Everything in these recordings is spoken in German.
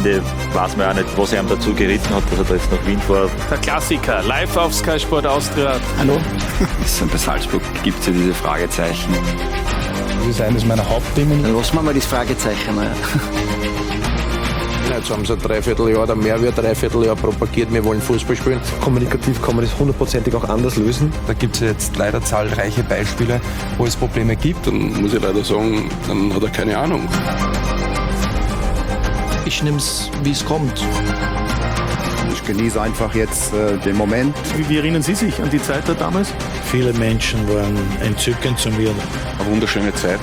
Ende weiß man auch nicht, was er ihm dazu geritten hat, dass er da jetzt nach Wien fährt. Der Klassiker, live auf Sky Sport Austria. Hallo? Bei Salzburg gibt es ja diese Fragezeichen. Das ist eines meiner Hauptthemen. Dann lassen wir mal das Fragezeichen. Jetzt haben sie ein Dreivierteljahr oder mehr wie ein Dreivierteljahr propagiert, wir wollen Fußball spielen. Kommunikativ kann man das hundertprozentig auch anders lösen. Da gibt es jetzt leider zahlreiche Beispiele, wo es Probleme gibt. Dann muss ich leider sagen, dann hat er keine Ahnung. Ich nehme es, wie es kommt. Ich genieße einfach jetzt den Moment. Wie erinnern Sie sich an die Zeit da damals? Viele Menschen waren entzückend zu mir. Eine wunderschöne Zeit.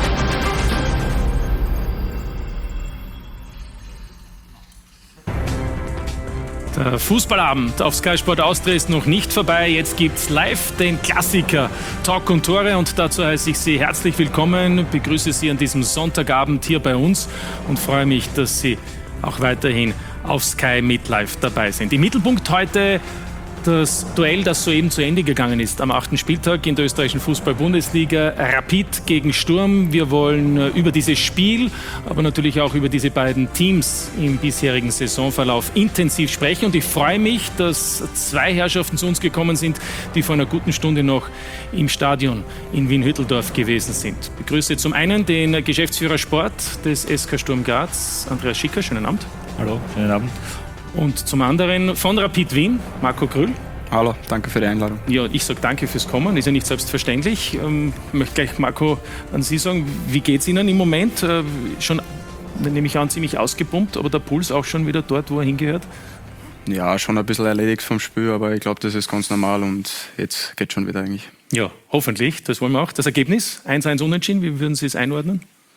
Der Fußballabend auf Sky Sport Austria ist noch nicht vorbei. Jetzt gibt's live den Klassiker Talk und Tore und dazu heiße ich Sie herzlich willkommen. Begrüße Sie an diesem Sonntagabend hier bei uns und freue mich, dass Sie auch weiterhin auf Sky mit live dabei sind. Im Mittelpunkt heute das Duell, das soeben zu Ende gegangen ist am 8. Spieltag in der österreichischen Fußball-Bundesliga. Rapid gegen Sturm. Wir wollen über dieses Spiel, aber natürlich auch über diese beiden Teams im bisherigen Saisonverlauf intensiv sprechen. Und ich freue mich, dass zwei Herrschaften zu uns gekommen sind, die vor einer guten Stunde noch im Stadion in Wien-Hütteldorf gewesen sind. Ich begrüße zum einen den Geschäftsführer Sport des SK Sturm Graz, Andreas Schicker. Schönen Abend. Hallo, schönen Abend. Und zum anderen von Rapid Wien, Marco Grüll. Hallo, danke für die Einladung. Ja, ich sage danke fürs Kommen, ist ja nicht selbstverständlich. Ich möchte gleich, Marco, an Sie sagen, wie geht es Ihnen im Moment? Schon, nehme ich an, ziemlich ausgepumpt, aber der Puls auch schon wieder dort, wo er hingehört? Ja, schon ein bisschen erledigt vom Spiel, aber ich glaube, das ist ganz normal und jetzt geht schon wieder eigentlich. Ja, hoffentlich, das wollen wir auch. Das Ergebnis, 1-1 unentschieden, wie würden Sie es einordnen?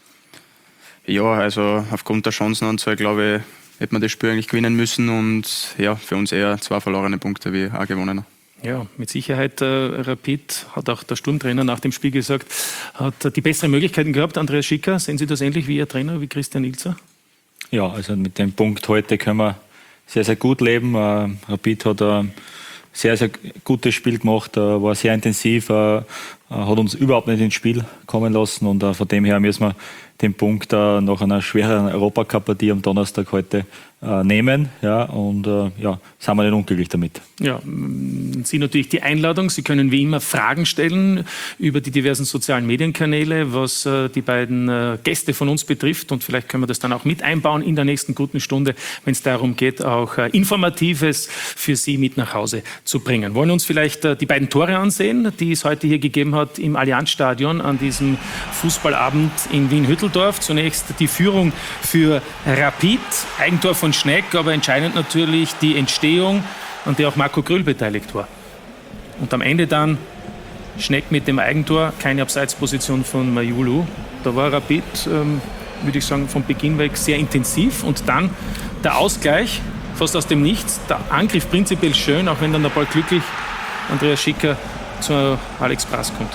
Ja, also aufgrund der Chancenanzahl, glaube ich, hätte man das Spiel eigentlich gewinnen müssen und ja, für uns eher 2 verlorene Punkte wie ein gewonnener. Ja, mit Sicherheit. Rapid, hat auch der Sturmtrainer nach dem Spiel gesagt, hat die besseren Möglichkeiten gehabt. Andreas Schicker, sehen Sie das ähnlich wie Ihr Trainer, wie Christian Ilzer? Ja, also mit dem Punkt heute können wir sehr, sehr gut leben. Rapid hat ein sehr, sehr gutes Spiel gemacht, war sehr intensiv, hat uns überhaupt nicht ins Spiel kommen lassen und von dem her müssen wir den Punkt nach einer schweren Europacup-Partie am Donnerstag heute nehmen. Ja, und ja, sind wir nicht unglücklich damit. Ja, Sie natürlich die Einladung. Sie können wie immer Fragen stellen über die diversen sozialen Medienkanäle, was die beiden Gäste von uns betrifft. Und vielleicht können wir das dann auch mit einbauen in der nächsten guten Stunde, wenn es darum geht, auch Informatives für Sie mit nach Hause zu bringen. Wollen wir uns vielleicht die beiden Tore ansehen, die es heute hier gegeben hat im Allianzstadion an diesem Fußballabend in Wien-Hütteldorf. Zunächst die Führung für Rapid, Eigentor von Schneck, aber entscheidend natürlich die Entstehung, an der auch Marco Grüll beteiligt war. Und am Ende dann Schneck mit dem Eigentor, keine Abseitsposition von Mayulu. Da war Rapid, würde ich sagen, von Beginn weg sehr intensiv. Und dann der Ausgleich, fast aus dem Nichts. Der Angriff prinzipiell schön, auch wenn dann der Ball glücklich Andreas Schicker zu Alex Brass kommt.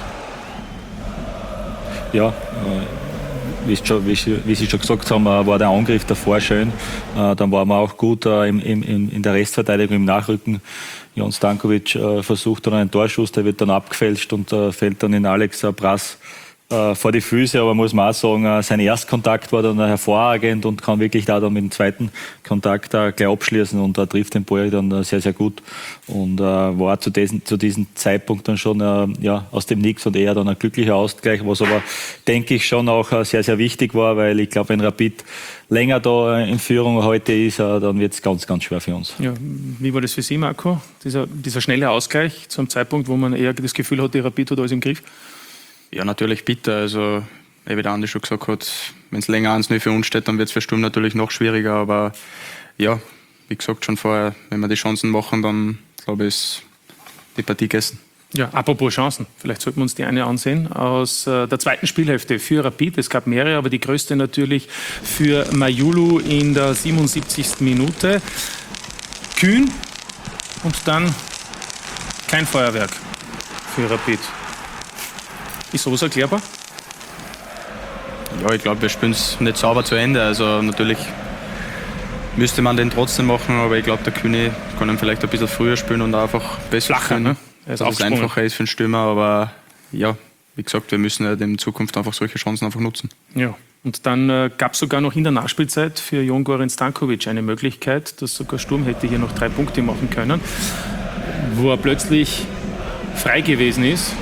Ja, wie Sie schon gesagt haben, war der Angriff davor schön. Dann waren wir auch gut in der Restverteidigung im Nachrücken. Jan Stankovic versucht dann einen Torschuss, der wird dann abgefälscht und fällt dann in Alex Brass vor die Füße. Aber muss man auch sagen, sein Erstkontakt war dann hervorragend und kann wirklich da dann mit dem zweiten Kontakt gleich abschließen und trifft den Ball dann sehr, sehr gut. Und war zu diesem Zeitpunkt dann schon aus dem Nix und eher dann ein glücklicher Ausgleich, was aber, denke ich, schon auch sehr, sehr wichtig war, weil ich glaube, wenn Rapid länger da in Führung heute ist, dann wird es ganz, ganz schwer für uns. Ja, wie war das für Sie, Marco? Dieser schnelle Ausgleich zu einem Zeitpunkt, wo man eher das Gefühl hat, die Rapid hat alles im Griff? Ja, natürlich bitter. Also, wie der Andi schon gesagt hat, wenn es länger 1-0 für uns steht, dann wird es für Sturm natürlich noch schwieriger. Aber ja, wie gesagt schon vorher, wenn wir die Chancen machen, dann glaube ich, ist die Partie gegessen. Ja, apropos Chancen, vielleicht sollten wir uns die eine ansehen aus der zweiten Spielhälfte für Rapid. Es gab mehrere, aber die größte natürlich für Mayulu in der 77. Minute. Kühn und dann kein Feuerwerk für Rapid. Ist sowas erklärbar? Ja, ich glaube, wir spielen es nicht sauber zu Ende. Also natürlich müsste man den trotzdem machen, aber ich glaube, der Kühne kann ihn vielleicht ein bisschen früher spielen und einfach besser flacher, ne? Dass es einfacher ist für den Stürmer, aber ja, wie gesagt, wir müssen ja in Zukunft einfach solche Chancen einfach nutzen. Ja, Und dann gab es sogar noch in der Nachspielzeit für Jon Goran Stankovic eine Möglichkeit, dass sogar Sturm hätte hier noch 3 Punkte machen können, wo er plötzlich frei gewesen ist.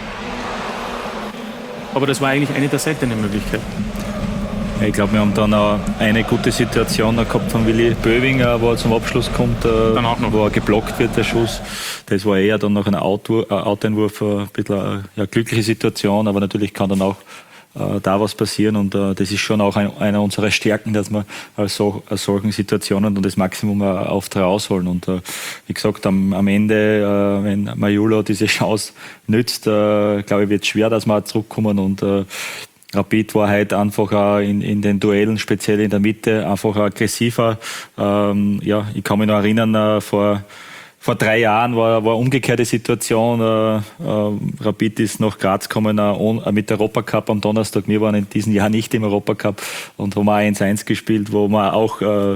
Aber das war eigentlich eine der seltenen Möglichkeiten. Ich glaube, wir haben dann auch eine gute Situation gehabt von Willi Böwing, wo er zum Abschluss kommt, dann auch noch, wo er geblockt wird, der Schuss. Das war eher dann noch ein Outeinwurf, ein bisschen eine glückliche Situation, aber natürlich kann dann auch da was passieren und das ist schon auch einer unserer Stärken, dass wir aus solchen Situationen dann das Maximum oft rausholen und wie gesagt, am Ende, wenn Majulo diese Chance nützt, glaube ich, wird es schwer, dass wir zurückkommen und Rapid war heute einfach auch in den Duellen, speziell in der Mitte, einfach aggressiver. Ich kann mich noch erinnern, vor 3 Jahren war eine umgekehrte Situation. Rapid ist nach Graz gekommen mit der Europacup am Donnerstag. Wir waren in diesem Jahr nicht im Europacup und haben auch 1-1 gespielt, wo wir auch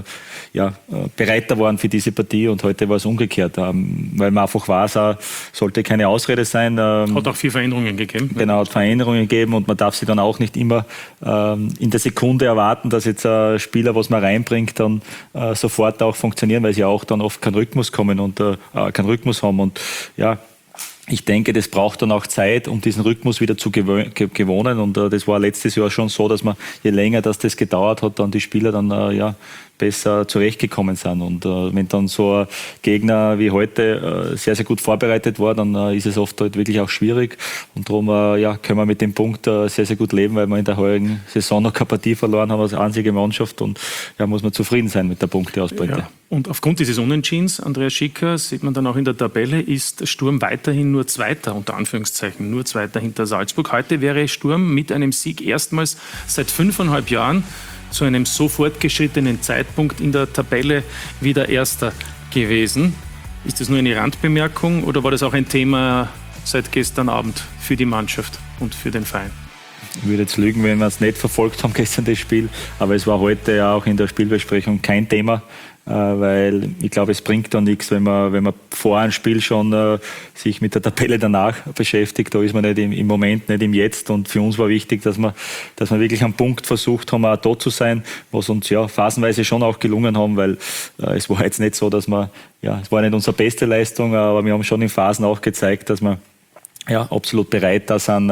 bereiter waren für diese Partie. Und heute war es umgekehrt, weil man einfach weiß, sollte keine Ausrede sein. Hat auch 4 Veränderungen gegeben. Genau, hat Veränderungen gegeben und man darf sie dann auch nicht immer in der Sekunde erwarten, dass jetzt ein Spieler, was man reinbringt, dann sofort auch funktionieren, weil sie auch dann oft keinen Rhythmus kommen und keinen Rhythmus haben. Und ja, ich denke, das braucht dann auch Zeit, um diesen Rhythmus wieder zu gewohnen. Und das war letztes Jahr schon so, dass man, je länger das gedauert hat, dann die Spieler dann besser zurechtgekommen sind. Und wenn dann so ein Gegner wie heute sehr, sehr gut vorbereitet war, dann ist es oft halt wirklich auch schwierig. Und darum können wir mit dem Punkt sehr, sehr gut leben, weil wir in der heurigen Saison noch keine Partie verloren haben als einzige Mannschaft. Und muss man zufrieden sein mit der Punkteausbeute. Ja. Und aufgrund dieses Unentschiedens, Andreas Schicker, sieht man dann auch in der Tabelle, ist Sturm weiterhin nur Zweiter, unter Anführungszeichen, nur Zweiter hinter Salzburg. Heute wäre Sturm mit einem Sieg erstmals seit 5,5 Jahren zu einem so fortgeschrittenen Zeitpunkt in der Tabelle wieder Erster gewesen. Ist das nur eine Randbemerkung oder war das auch ein Thema seit gestern Abend für die Mannschaft und für den Verein? Ich würde jetzt lügen, wenn wir es nicht verfolgt haben gestern das Spiel, aber es war heute ja auch in der Spielbesprechung kein Thema, weil ich glaube, es bringt dann nichts, wenn man vor einem Spiel schon sich mit der Tabelle danach beschäftigt. Da ist man nicht im Moment, nicht im Jetzt. Und für uns war wichtig, dass wir wirklich am Punkt versucht haben, auch da zu sein, was uns phasenweise schon auch gelungen haben, weil es war jetzt nicht so, dass es war nicht unsere beste Leistung, aber wir haben schon in Phasen auch gezeigt, dass wir absolut bereit da sind,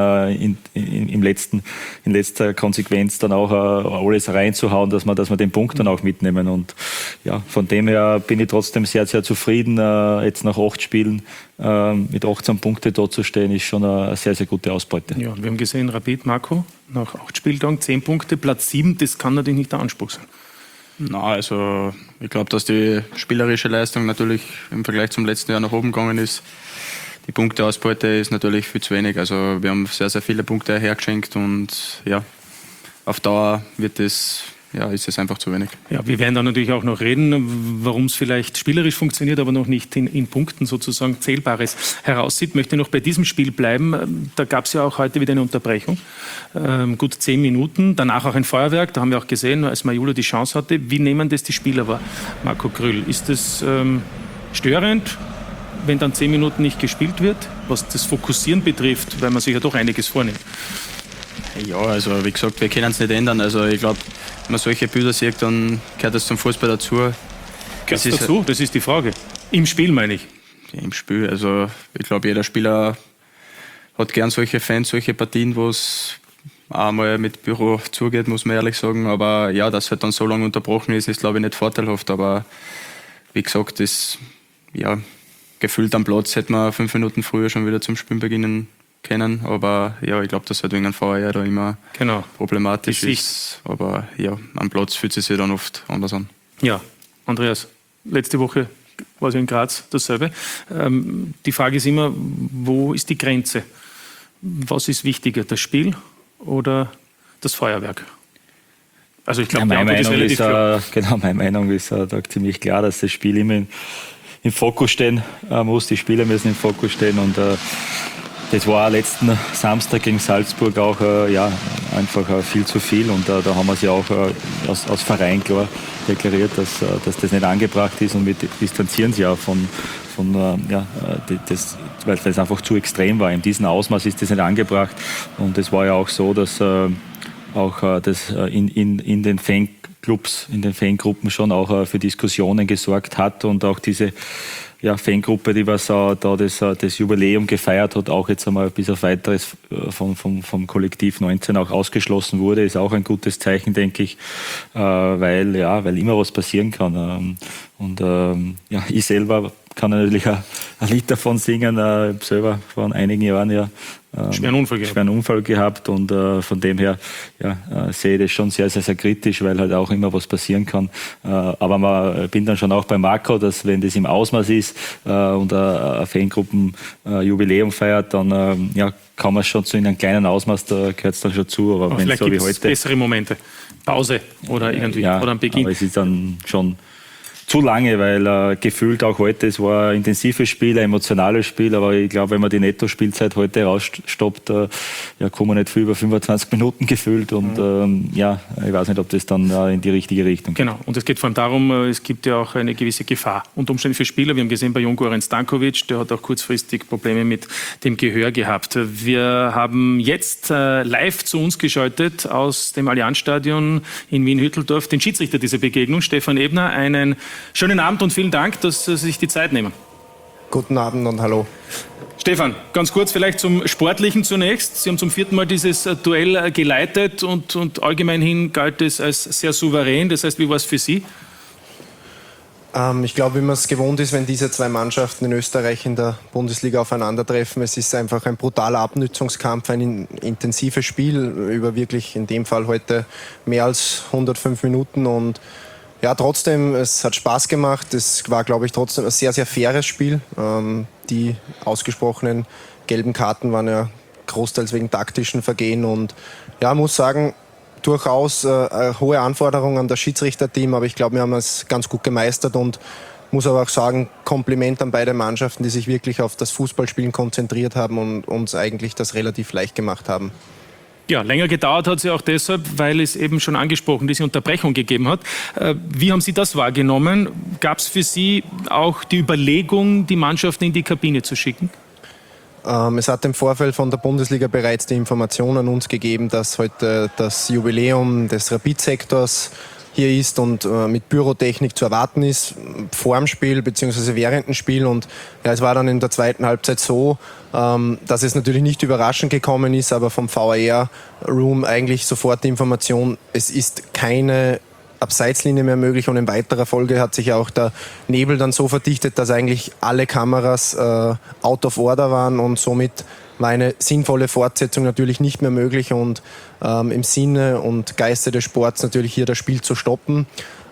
in letzter Konsequenz dann auch alles reinzuhauen, dass wir den Punkt dann auch mitnehmen. Und von dem her bin ich trotzdem sehr, sehr zufrieden. Jetzt nach 8 Spielen mit 18 Punkten da zu stehen, ist schon eine sehr, sehr gute Ausbeute. Ja, wir haben gesehen, Rapid, Marco, nach 8 Spieltagen 10 Punkte, Platz 7, das kann natürlich nicht der Anspruch sein. Na, also ich glaube, dass die spielerische Leistung natürlich im Vergleich zum letzten Jahr nach oben gegangen ist. Die Punkteausbeute ist natürlich viel zu wenig. Also wir haben sehr, sehr viele Punkte hergeschenkt und auf Dauer ist es einfach zu wenig. Ja, wir werden da natürlich auch noch reden, warum es vielleicht spielerisch funktioniert, aber noch nicht in Punkten sozusagen Zählbares heraussieht. Ich möchte noch bei diesem Spiel bleiben. Da gab es ja auch heute wieder eine Unterbrechung. Gut 10 Minuten, danach auch ein Feuerwerk. Da haben wir auch gesehen, als Majulo die Chance hatte. Wie nehmen das die Spieler wahr, Marco Grüll? Ist das störend, wenn dann 10 Minuten nicht gespielt wird, was das Fokussieren betrifft, weil man sich ja doch einiges vornimmt? Ja, also wie gesagt, wir können es nicht ändern. Also ich glaube, wenn man solche Bilder sieht, dann gehört das zum Fußball dazu. Gehört es dazu? Das ist die Frage. Im Spiel meine ich. Ja, im Spiel, also ich glaube, jeder Spieler hat gern solche Fans, solche Partien, wo es einmal mit Büro zugeht, muss man ehrlich sagen. Aber ja, dass es halt dann so lange unterbrochen ist glaube ich nicht vorteilhaft. Aber wie gesagt, gefühlt am Platz hätte man 5 Minuten früher schon wieder zum Spielen beginnen können. Aber ja, ich glaube, dass halt wegen einem VR da immer problematisch ist. Aber ja, am Platz fühlt es sich dann oft anders an. Ja, Andreas, letzte Woche war es in Graz dasselbe. Die Frage ist immer, wo ist die Grenze? Was ist wichtiger, das Spiel oder das Feuerwerk? Also ich glaube, meine Meinung ist da ziemlich klar, dass das Spiel immer im Fokus stehen muss. Die Spieler müssen im Fokus stehen und das war letzten Samstag gegen Salzburg auch einfach viel zu viel und da haben wir es ja auch als Verein klar deklariert, dass das nicht angebracht ist und wir distanzieren sich auch weil es einfach zu extrem war. In diesem Ausmaß ist das nicht angebracht und es war ja auch so, dass das in den Fanclubs, in den Fangruppen schon auch für Diskussionen gesorgt hat und auch diese Fangruppe, die was da das Jubiläum gefeiert hat, auch jetzt einmal bis auf weiteres vom Kollektiv 19 auch ausgeschlossen wurde, ist auch ein gutes Zeichen, denke ich, weil immer was passieren kann. Ich selber kann natürlich ein Lied davon singen. Ich habe selber vor einigen Jahren schweren Unfall gehabt und von dem her sehe ich das schon sehr, sehr, sehr kritisch, weil halt auch immer was passieren kann. Aber bin dann schon auch bei Marco, dass wenn das im Ausmaß ist und eine Fangruppenjubiläum feiert, dann kann man schon in einem kleinen Ausmaß, da gehört es dann schon zu. Aber wenn vielleicht so wie gibt es heute bessere Momente, Pause oder irgendwie oder am Beginn. Aber es ist dann schon zu lange, weil gefühlt auch heute, es war ein intensives Spiel, ein emotionales Spiel, aber ich glaube, wenn man die Netto-Spielzeit heute rausstoppt, kommen wir nicht viel über 25 Minuten gefühlt und ich weiß nicht, ob das dann in die richtige Richtung geht. Genau, und es geht vor allem darum, es gibt ja auch eine gewisse Gefahr unter Umständen für Spieler. Wir haben gesehen bei Jon Goran Stankovic, der hat auch kurzfristig Probleme mit dem Gehör gehabt. Wir haben jetzt live zu uns geschaltet aus dem Allianzstadion in Wien-Hütteldorf den Schiedsrichter dieser Begegnung, Stefan Ebner. Einen schönen Abend und vielen Dank, dass Sie sich die Zeit nehmen. Guten Abend und hallo. Stefan, ganz kurz vielleicht zum Sportlichen zunächst. Sie haben zum 4. Mal dieses Duell geleitet und allgemein hin galt es als sehr souverän. Das heißt, wie war es für Sie? Ich glaube, wie man es gewohnt ist, wenn diese zwei Mannschaften in Österreich in der Bundesliga aufeinandertreffen. Es ist einfach ein brutaler Abnützungskampf, ein intensives Spiel über wirklich in dem Fall heute mehr als 105 Minuten und trotzdem, es hat Spaß gemacht. Es war, glaube ich, trotzdem ein sehr, sehr faires Spiel. Die ausgesprochenen gelben Karten waren ja großteils wegen taktischen Vergehen. Und muss sagen, durchaus hohe Anforderungen an das Schiedsrichterteam. Aber ich glaube, wir haben es ganz gut gemeistert und muss aber auch sagen, Kompliment an beide Mannschaften, die sich wirklich auf das Fußballspielen konzentriert haben und uns eigentlich das relativ leicht gemacht haben. Ja, länger gedauert hat sie auch deshalb, weil es eben schon angesprochen diese Unterbrechung gegeben hat. Wie haben Sie das wahrgenommen? Gab es für Sie auch die Überlegung, die Mannschaften in die Kabine zu schicken? Es hat im Vorfeld von der Bundesliga bereits die Information an uns gegeben, dass heute das Jubiläum des Rapid-Sektors hier ist und mit Pyrotechnik zu erwarten ist, vor dem Spiel bzw. während dem Spiel. Und es war dann in der zweiten Halbzeit so, dass es natürlich nicht überraschend gekommen ist, aber vom VAR-Room eigentlich sofort die Information, es ist keine Abseitslinie mehr möglich und in weiterer Folge hat sich auch der Nebel dann so verdichtet, dass eigentlich alle Kameras out of order waren und somit war eine sinnvolle Fortsetzung natürlich nicht mehr möglich und im Sinne und Geiste des Sports natürlich hier das Spiel zu stoppen.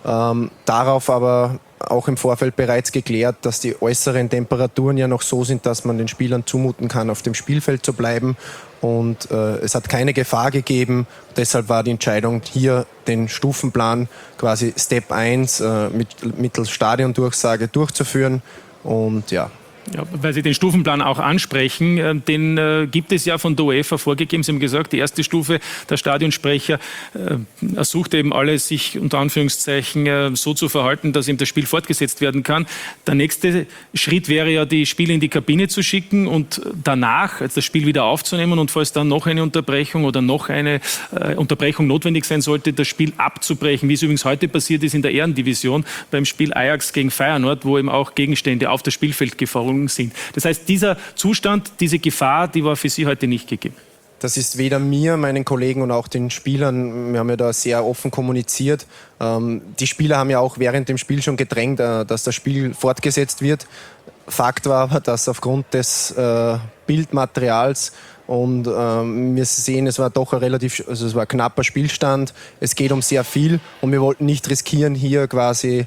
Darauf aber auch im Vorfeld bereits geklärt, dass die äußeren Temperaturen ja noch so sind, dass man den Spielern zumuten kann, auf dem Spielfeld zu bleiben. Und es hat keine Gefahr gegeben. Deshalb war die Entscheidung, hier den Stufenplan quasi Step 1 mittels Stadiondurchsage durchzuführen. Und Ja, weil Sie den Stufenplan auch ansprechen, den gibt es ja von der UEFA vorgegeben. Sie haben gesagt, die erste Stufe, der Stadionsprecher ersucht eben alle, sich unter Anführungszeichen so zu verhalten, dass eben das Spiel fortgesetzt werden kann. Der nächste Schritt wäre ja, die Spieler in die Kabine zu schicken und danach das Spiel wieder aufzunehmen und falls dann noch eine Unterbrechung oder noch eine Unterbrechung notwendig sein sollte, das Spiel abzubrechen, wie es übrigens heute passiert ist in der Ehrendivision beim Spiel Ajax gegen Feyenoord, wo eben auch Gegenstände auf das Spielfeld gefahren sind. Das heißt, dieser Zustand, diese Gefahr, die war für Sie heute nicht gegeben. Das ist weder mir, meinen Kollegen und auch den Spielern, wir haben ja da sehr offen kommuniziert. Die Spieler haben ja auch während dem Spiel schon gedrängt, dass das Spiel fortgesetzt wird. Fakt war aber, dass aufgrund des Bildmaterials und wir sehen, es war doch es war ein knapper Spielstand. Es geht um sehr viel und wir wollten nicht riskieren, hier quasi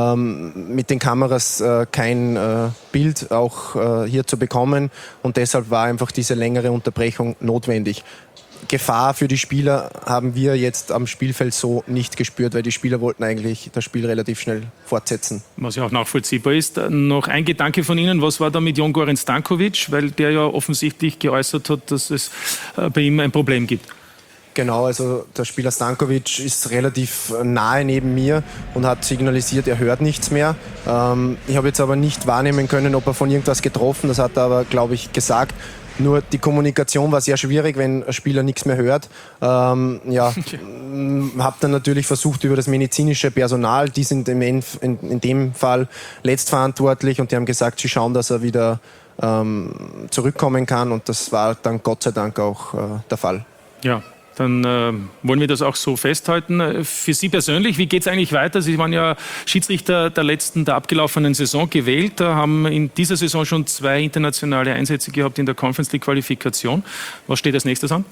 mit den Kameras kein Bild auch hier zu bekommen und deshalb war einfach diese längere Unterbrechung notwendig. Gefahr für die Spieler haben wir jetzt am Spielfeld so nicht gespürt, weil die Spieler wollten eigentlich das Spiel relativ schnell fortsetzen. Was ja auch nachvollziehbar ist. Noch ein Gedanke von Ihnen, was war da mit Jon Goran Stankovic, weil der ja offensichtlich geäußert hat, dass es bei ihm ein Problem gibt. Genau, also der Spieler Stankovic ist relativ nahe neben mir und hat signalisiert, er hört nichts mehr. Ich habe jetzt aber nicht wahrnehmen können, ob er von irgendwas getroffen, das hat er aber, glaube ich, gesagt. Nur die Kommunikation war sehr schwierig, wenn ein Spieler nichts mehr hört. Habe dann natürlich versucht, über das medizinische Personal, die sind in dem Fall letztverantwortlich und die haben gesagt, sie schauen, dass er wieder zurückkommen kann und das war dann Gott sei Dank auch der Fall. Ja. Dann wollen wir das auch so festhalten. Für Sie persönlich, wie geht es eigentlich weiter? Sie waren ja Schiedsrichter der abgelaufenen Saison gewählt, haben in dieser Saison schon 2 internationale Einsätze gehabt in der Conference League Qualifikation. Was steht als nächstes an?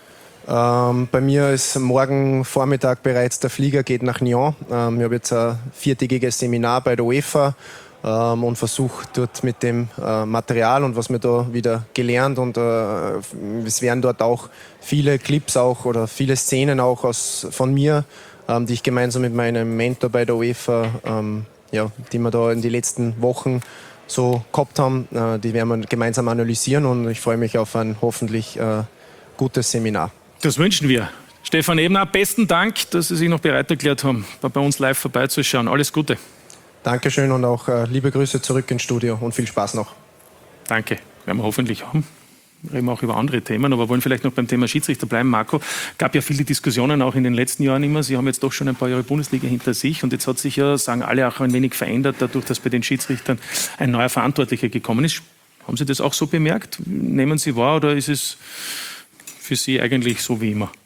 Bei mir ist morgen Vormittag bereits der Flieger, geht nach Nyon. Ich habe jetzt ein 4-tägiges Seminar bei der UEFA und versuche dort mit dem Material und was wir da wieder gelernt und es werden dort auch viele Clips auch oder viele Szenen auch von mir, die ich gemeinsam mit meinem Mentor bei der UEFA, die wir da in die letzten Wochen so gehabt haben, die werden wir gemeinsam analysieren und ich freue mich auf ein hoffentlich gutes Seminar. Das wünschen wir. Stefan Ebner, besten Dank, dass Sie sich noch bereit erklärt haben, bei uns live vorbeizuschauen. Alles Gute. Dankeschön und auch liebe Grüße zurück ins Studio und viel Spaß noch. Danke, werden wir hoffentlich haben. Wir reden auch über andere Themen, aber wollen vielleicht noch beim Thema Schiedsrichter bleiben. Marco, gab ja viele Diskussionen auch in den letzten Jahren immer. Sie haben jetzt doch schon ein paar Jahre Bundesliga hinter sich und jetzt hat sich ja, sagen alle, auch ein wenig verändert, dadurch, dass bei den Schiedsrichtern ein neuer Verantwortlicher gekommen ist. Haben Sie das auch so bemerkt? Nehmen Sie wahr oder ist es für Sie eigentlich so wie immer?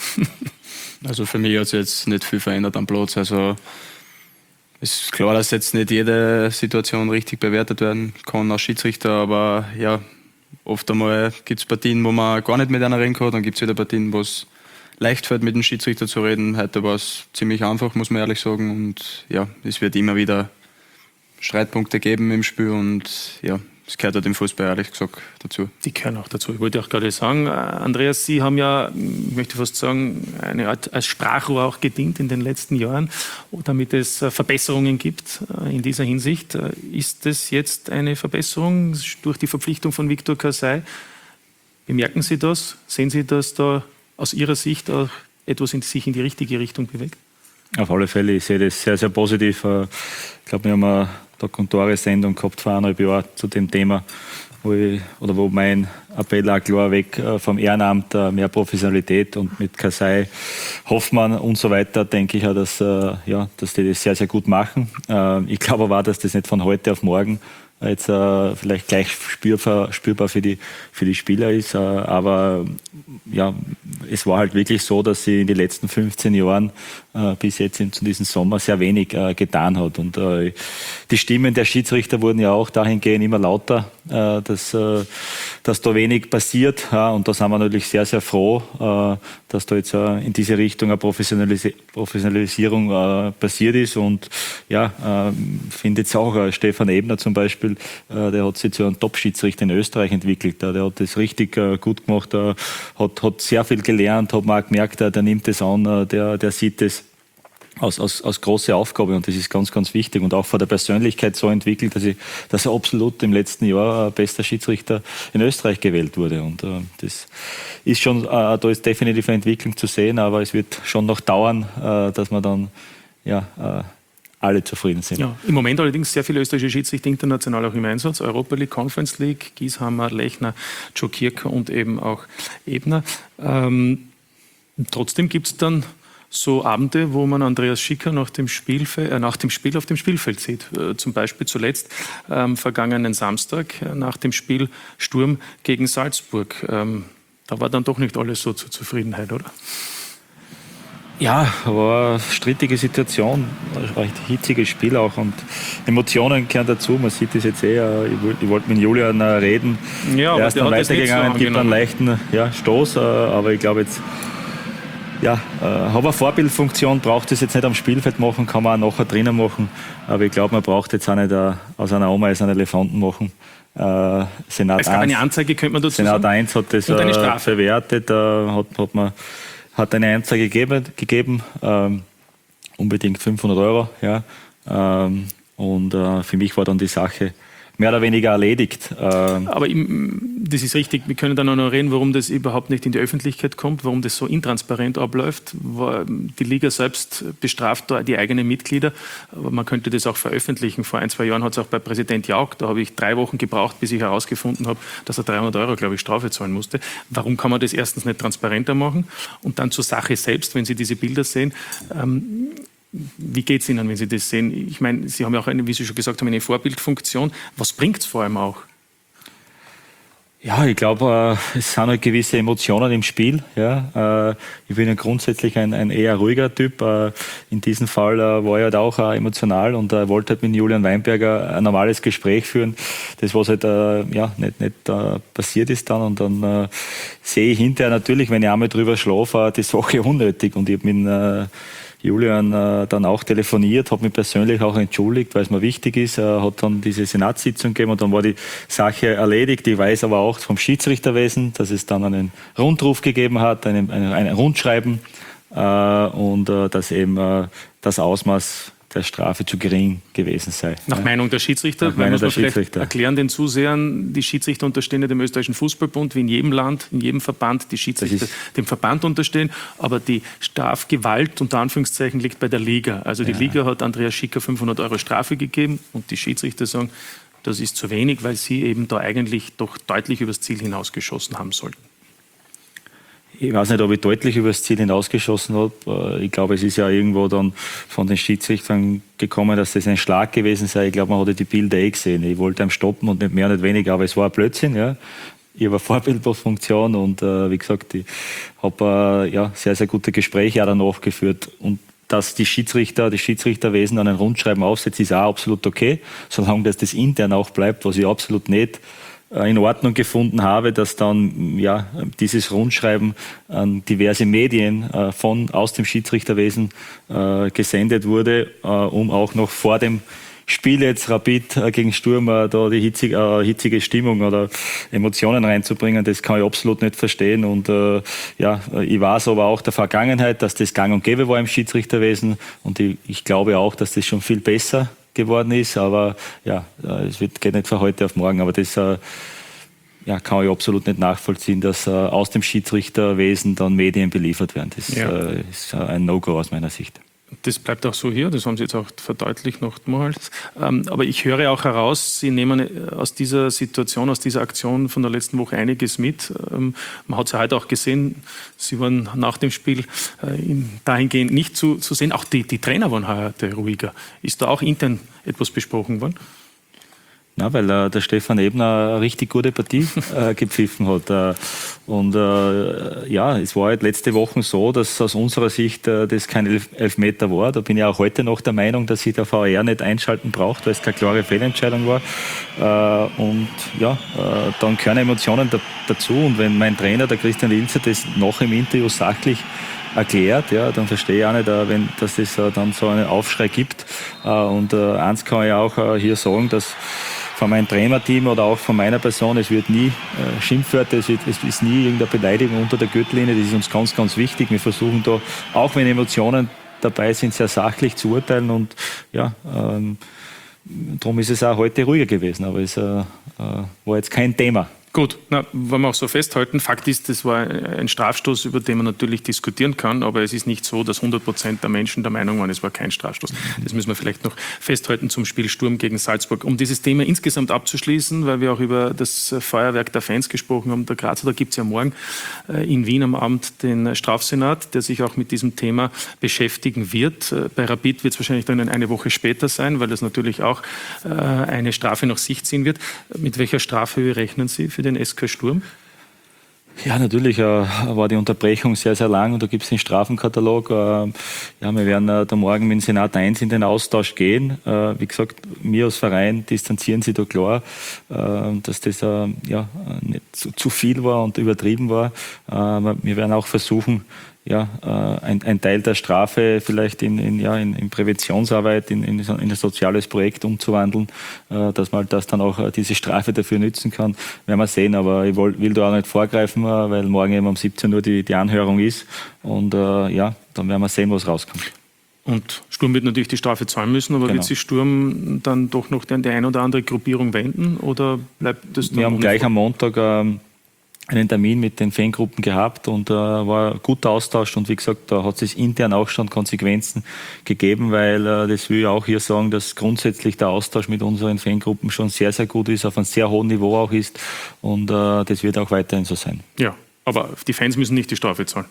Also für mich hat sich jetzt nicht viel verändert am Platz. Also es ist klar, dass jetzt nicht jede Situation richtig bewertet werden kann als Schiedsrichter, aber ja, oft einmal gibt es Partien, wo man gar nicht mit einer reden kann, dann gibt es wieder Partien, wo es leicht fällt, mit dem Schiedsrichter zu reden. Heute war es ziemlich einfach, muss man ehrlich sagen, und ja, es wird immer wieder Streitpunkte geben im Spiel und ja, das gehört halt im Fußball ehrlich gesagt dazu. Die gehören auch dazu. Ich wollte auch gerade sagen, Andreas, Sie haben ja, ich möchte fast sagen, eine Art als Sprachrohr auch gedient in den letzten Jahren, damit es Verbesserungen gibt in dieser Hinsicht. Ist das jetzt eine Verbesserung durch die Verpflichtung von Viktor Kasaye? Bemerken Sie das? Sehen Sie, dass da aus Ihrer Sicht auch etwas sich in die richtige Richtung bewegt? Auf alle Fälle, ich sehe das sehr, sehr positiv. Ich glaube, wir haben eine Doc-und-Tore-Sendung gehabt vor 1,5 Jahren zu dem Thema, wo mein Appell auch klar weg vom Ehrenamt, mehr Professionalität und mit Kasaye, Hoffmann und so weiter, denke ich auch, dass die das sehr, sehr gut machen. Ich glaube aber auch, dass das nicht von heute auf morgen jetzt vielleicht gleich spürbar für die Spieler ist. Aber ja, es war halt wirklich so, dass sie in den letzten 15 Jahren bis jetzt zu diesem Sommer sehr wenig getan hat. Und die Stimmen der Schiedsrichter wurden ja auch dahingehend immer lauter, dass da wenig passiert. Ja, und da sind wir natürlich sehr, sehr froh, dass da jetzt in diese Richtung eine Professionalisierung passiert ist. Und ja, finde jetzt auch Stefan Ebner zum Beispiel, der hat sich zu einem Top-Schiedsrichter in Österreich entwickelt. Der hat das richtig gut gemacht, hat sehr viel gelernt, hat man auch gemerkt, der nimmt das an, der sieht das als große Aufgabe und das ist ganz, ganz wichtig und auch von der Persönlichkeit so entwickelt, dass er absolut im letzten Jahr bester Schiedsrichter in Österreich gewählt wurde und das ist schon, da ist definitiv eine Entwicklung zu sehen, aber es wird schon noch dauern, dass man dann alle zufrieden sind. Ja, im Moment allerdings sehr viele österreichische Schiedsrichter international auch im Einsatz. Europa League, Conference League, Gieshammer, Lechner, Joe Kirker und eben auch Ebner. Trotzdem gibt es dann so Abende, wo man Andreas Schicker nach dem Spiel auf dem Spielfeld sieht. Zum Beispiel zuletzt vergangenen Samstag nach dem Spiel Sturm gegen Salzburg. Da war dann doch nicht alles so zur Zufriedenheit, oder? Ja, war eine strittige Situation, ein recht hitziges Spiel auch und Emotionen gehören dazu. Man sieht das jetzt ich wollte mit Julian reden. Ja, aber der hat weitergegangen, gibt einen leichten Stoß, aber ich glaube jetzt, habe eine Vorbildfunktion, braucht es jetzt nicht am Spielfeld machen, kann man auch nachher drinnen machen, aber ich glaube, man braucht jetzt auch nicht aus einer Oma einen Elefanten machen. Senat es gab eine Anzeige, könnte man dazu sagen? Senat 1 hat das verwertet, hat eine Anzeige gegeben, unbedingt 500 €. Ja. Und für mich war dann die Sache mehr oder weniger erledigt. Aber das ist richtig, wir können dann auch noch reden, warum das überhaupt nicht in die Öffentlichkeit kommt, warum das so intransparent abläuft. Die Liga selbst bestraft da die eigenen Mitglieder, aber man könnte das auch veröffentlichen. Vor 1-2 Jahren hat es auch bei Präsident Jauch, da habe ich 3 Wochen gebraucht, bis ich herausgefunden habe, dass er 300 €, glaube ich, Strafe zahlen musste. Warum kann man das erstens nicht transparenter machen? Und dann zur Sache selbst, wenn Sie diese Bilder sehen, wie geht es Ihnen, wenn Sie das sehen? Ich meine, Sie haben ja auch, wie Sie schon gesagt haben, eine Vorbildfunktion. Was bringt es vor allem auch? Ja, ich glaube, es sind halt gewisse Emotionen im Spiel. Ja. Ich bin ja grundsätzlich ein eher ruhiger Typ. In diesem Fall war ich halt auch emotional und wollte halt mit Julian Weinberger ein normales Gespräch führen. Das, was halt nicht passiert ist dann. Und dann sehe ich hinterher natürlich, wenn ich einmal drüber schlafe, die Sache unnötig. Und ich habe mit Julian dann auch telefoniert, hat mich persönlich auch entschuldigt, weil es mir wichtig ist. Hat dann diese Senatssitzung gegeben und dann war die Sache erledigt. Ich weiß aber auch vom Schiedsrichterwesen, dass es dann einen Rundruf gegeben hat, ein Rundschreiben und dass eben das Ausmaß der Strafe zu gering gewesen sei. Nach Meinung der Schiedsrichter? Nach Meinung der Schiedsrichter. Erklären den Zusehern, die Schiedsrichter unterstehen ja dem österreichischen Fußballbund, wie in jedem Land, in jedem Verband, die Schiedsrichter dem Verband unterstehen, aber die Strafgewalt unter Anführungszeichen liegt bei der Liga. Also die Liga hat Andreas Schicker 500 € Strafe gegeben und die Schiedsrichter sagen, das ist zu wenig, weil sie eben da eigentlich doch deutlich übers Ziel hinausgeschossen haben sollten. Ich weiß nicht, ob ich deutlich übers Ziel hinausgeschossen habe. Ich glaube, es ist ja irgendwo dann von den Schiedsrichtern gekommen, dass das ein Schlag gewesen sei. Ich glaube, man hatte die Bilder gesehen. Ich wollte ihn stoppen und nicht mehr, nicht weniger, aber es war ein Blödsinn. Ja. Ich habe eine Vorbildfunktion und wie gesagt, ich habe sehr, sehr gute Gespräche auch danach geführt. Und dass die Schiedsrichter, das Schiedsrichterwesen dann ein Rundschreiben aufsetzt, ist auch absolut okay, solange das intern auch bleibt, was ich absolut nicht in Ordnung gefunden habe, dass dann dieses Rundschreiben an diverse Medien aus dem Schiedsrichterwesen gesendet wurde, um auch noch vor dem Spiel jetzt Rapid gegen Sturm da die hitzige Stimmung oder Emotionen reinzubringen. Das kann ich absolut nicht verstehen und ich weiß aber auch der Vergangenheit, dass das gang und gäbe war im Schiedsrichterwesen und ich glaube auch, dass das schon viel besser geworden ist, aber es geht nicht von heute auf morgen, aber das kann ich absolut nicht nachvollziehen, dass aus dem Schiedsrichterwesen dann Medien beliefert werden. Das ist ein No-Go aus meiner Sicht. Das bleibt auch so hier, das haben Sie jetzt auch verdeutlicht nochmals. Aber ich höre auch heraus, Sie nehmen aus dieser Situation, aus dieser Aktion von der letzten Woche einiges mit. Man hat es ja heute auch gesehen, Sie waren nach dem Spiel dahingehend nicht zu sehen. Auch die Trainer waren heute ruhiger. Ist da auch intern etwas besprochen worden? Na, weil der Stefan Ebner eine richtig gute Partie gepfiffen hat. Es war halt letzte Woche so, dass aus unserer Sicht das kein Elfmeter war. Da bin ich auch heute noch der Meinung, dass sich der VR nicht einschalten braucht, weil es keine klare Fehlentscheidung war. Dann gehören Emotionen dazu. Und wenn mein Trainer, der Christian Ilzer, das noch im Interview sachlich erklärt, dann verstehe ich auch nicht, dass es dann so einen Aufschrei gibt. Eins kann ich auch hier sagen, dass von meinem Trainerteam oder auch von meiner Person, es wird nie Schimpfwörter, es ist nie irgendeine Beleidigung unter der Gürtellinie. Das ist uns ganz, ganz wichtig. Wir versuchen da, auch wenn Emotionen dabei sind, sehr sachlich zu urteilen und darum ist es auch heute ruhiger gewesen, aber es war jetzt kein Thema. Gut, wollen wir auch so festhalten. Fakt ist, das war ein Strafstoß, über den man natürlich diskutieren kann, aber es ist nicht so, dass 100% der Menschen der Meinung waren, es war kein Strafstoß. Das müssen wir vielleicht noch festhalten zum Spiel Sturm gegen Salzburg. Um dieses Thema insgesamt abzuschließen, weil wir auch über das Feuerwerk der Fans gesprochen haben, der Grazer, da gibt es ja morgen in Wien am Abend den Strafsenat, der sich auch mit diesem Thema beschäftigen wird. Bei Rapid wird es wahrscheinlich dann eine Woche später sein, weil das natürlich auch eine Strafe nach sich ziehen wird. Mit welcher Strafhöhe rechnen Sie für den SK Sturm? Ja, natürlich war die Unterbrechung sehr, sehr lang und da gibt es den Strafenkatalog. Wir werden da morgen mit dem Senat 1 in den Austausch gehen. Wie gesagt, wir als Verein distanzieren sich da klar, dass das nicht zu viel war und übertrieben war. Wir werden auch versuchen, ein Teil der Strafe vielleicht in Präventionsarbeit, in ein soziales Projekt umzuwandeln, dass man das dann auch diese Strafe dafür nützen kann. Werden wir sehen, aber ich will da auch nicht vorgreifen, weil morgen eben um 17 Uhr die Anhörung ist und dann werden wir sehen, was rauskommt. Und Sturm wird natürlich die Strafe zahlen müssen, aber wird sich Sturm dann doch noch die eine oder andere Gruppierung wenden oder bleibt das dann? Wir haben gleich am Montag einen Termin mit den Fangruppen gehabt und war ein guter Austausch und wie gesagt, da hat es intern auch schon Konsequenzen gegeben, weil das will ich auch hier sagen, dass grundsätzlich der Austausch mit unseren Fangruppen schon sehr, sehr gut ist, auf einem sehr hohen Niveau auch ist und das wird auch weiterhin so sein. Ja, aber die Fans müssen nicht die Strafe zahlen.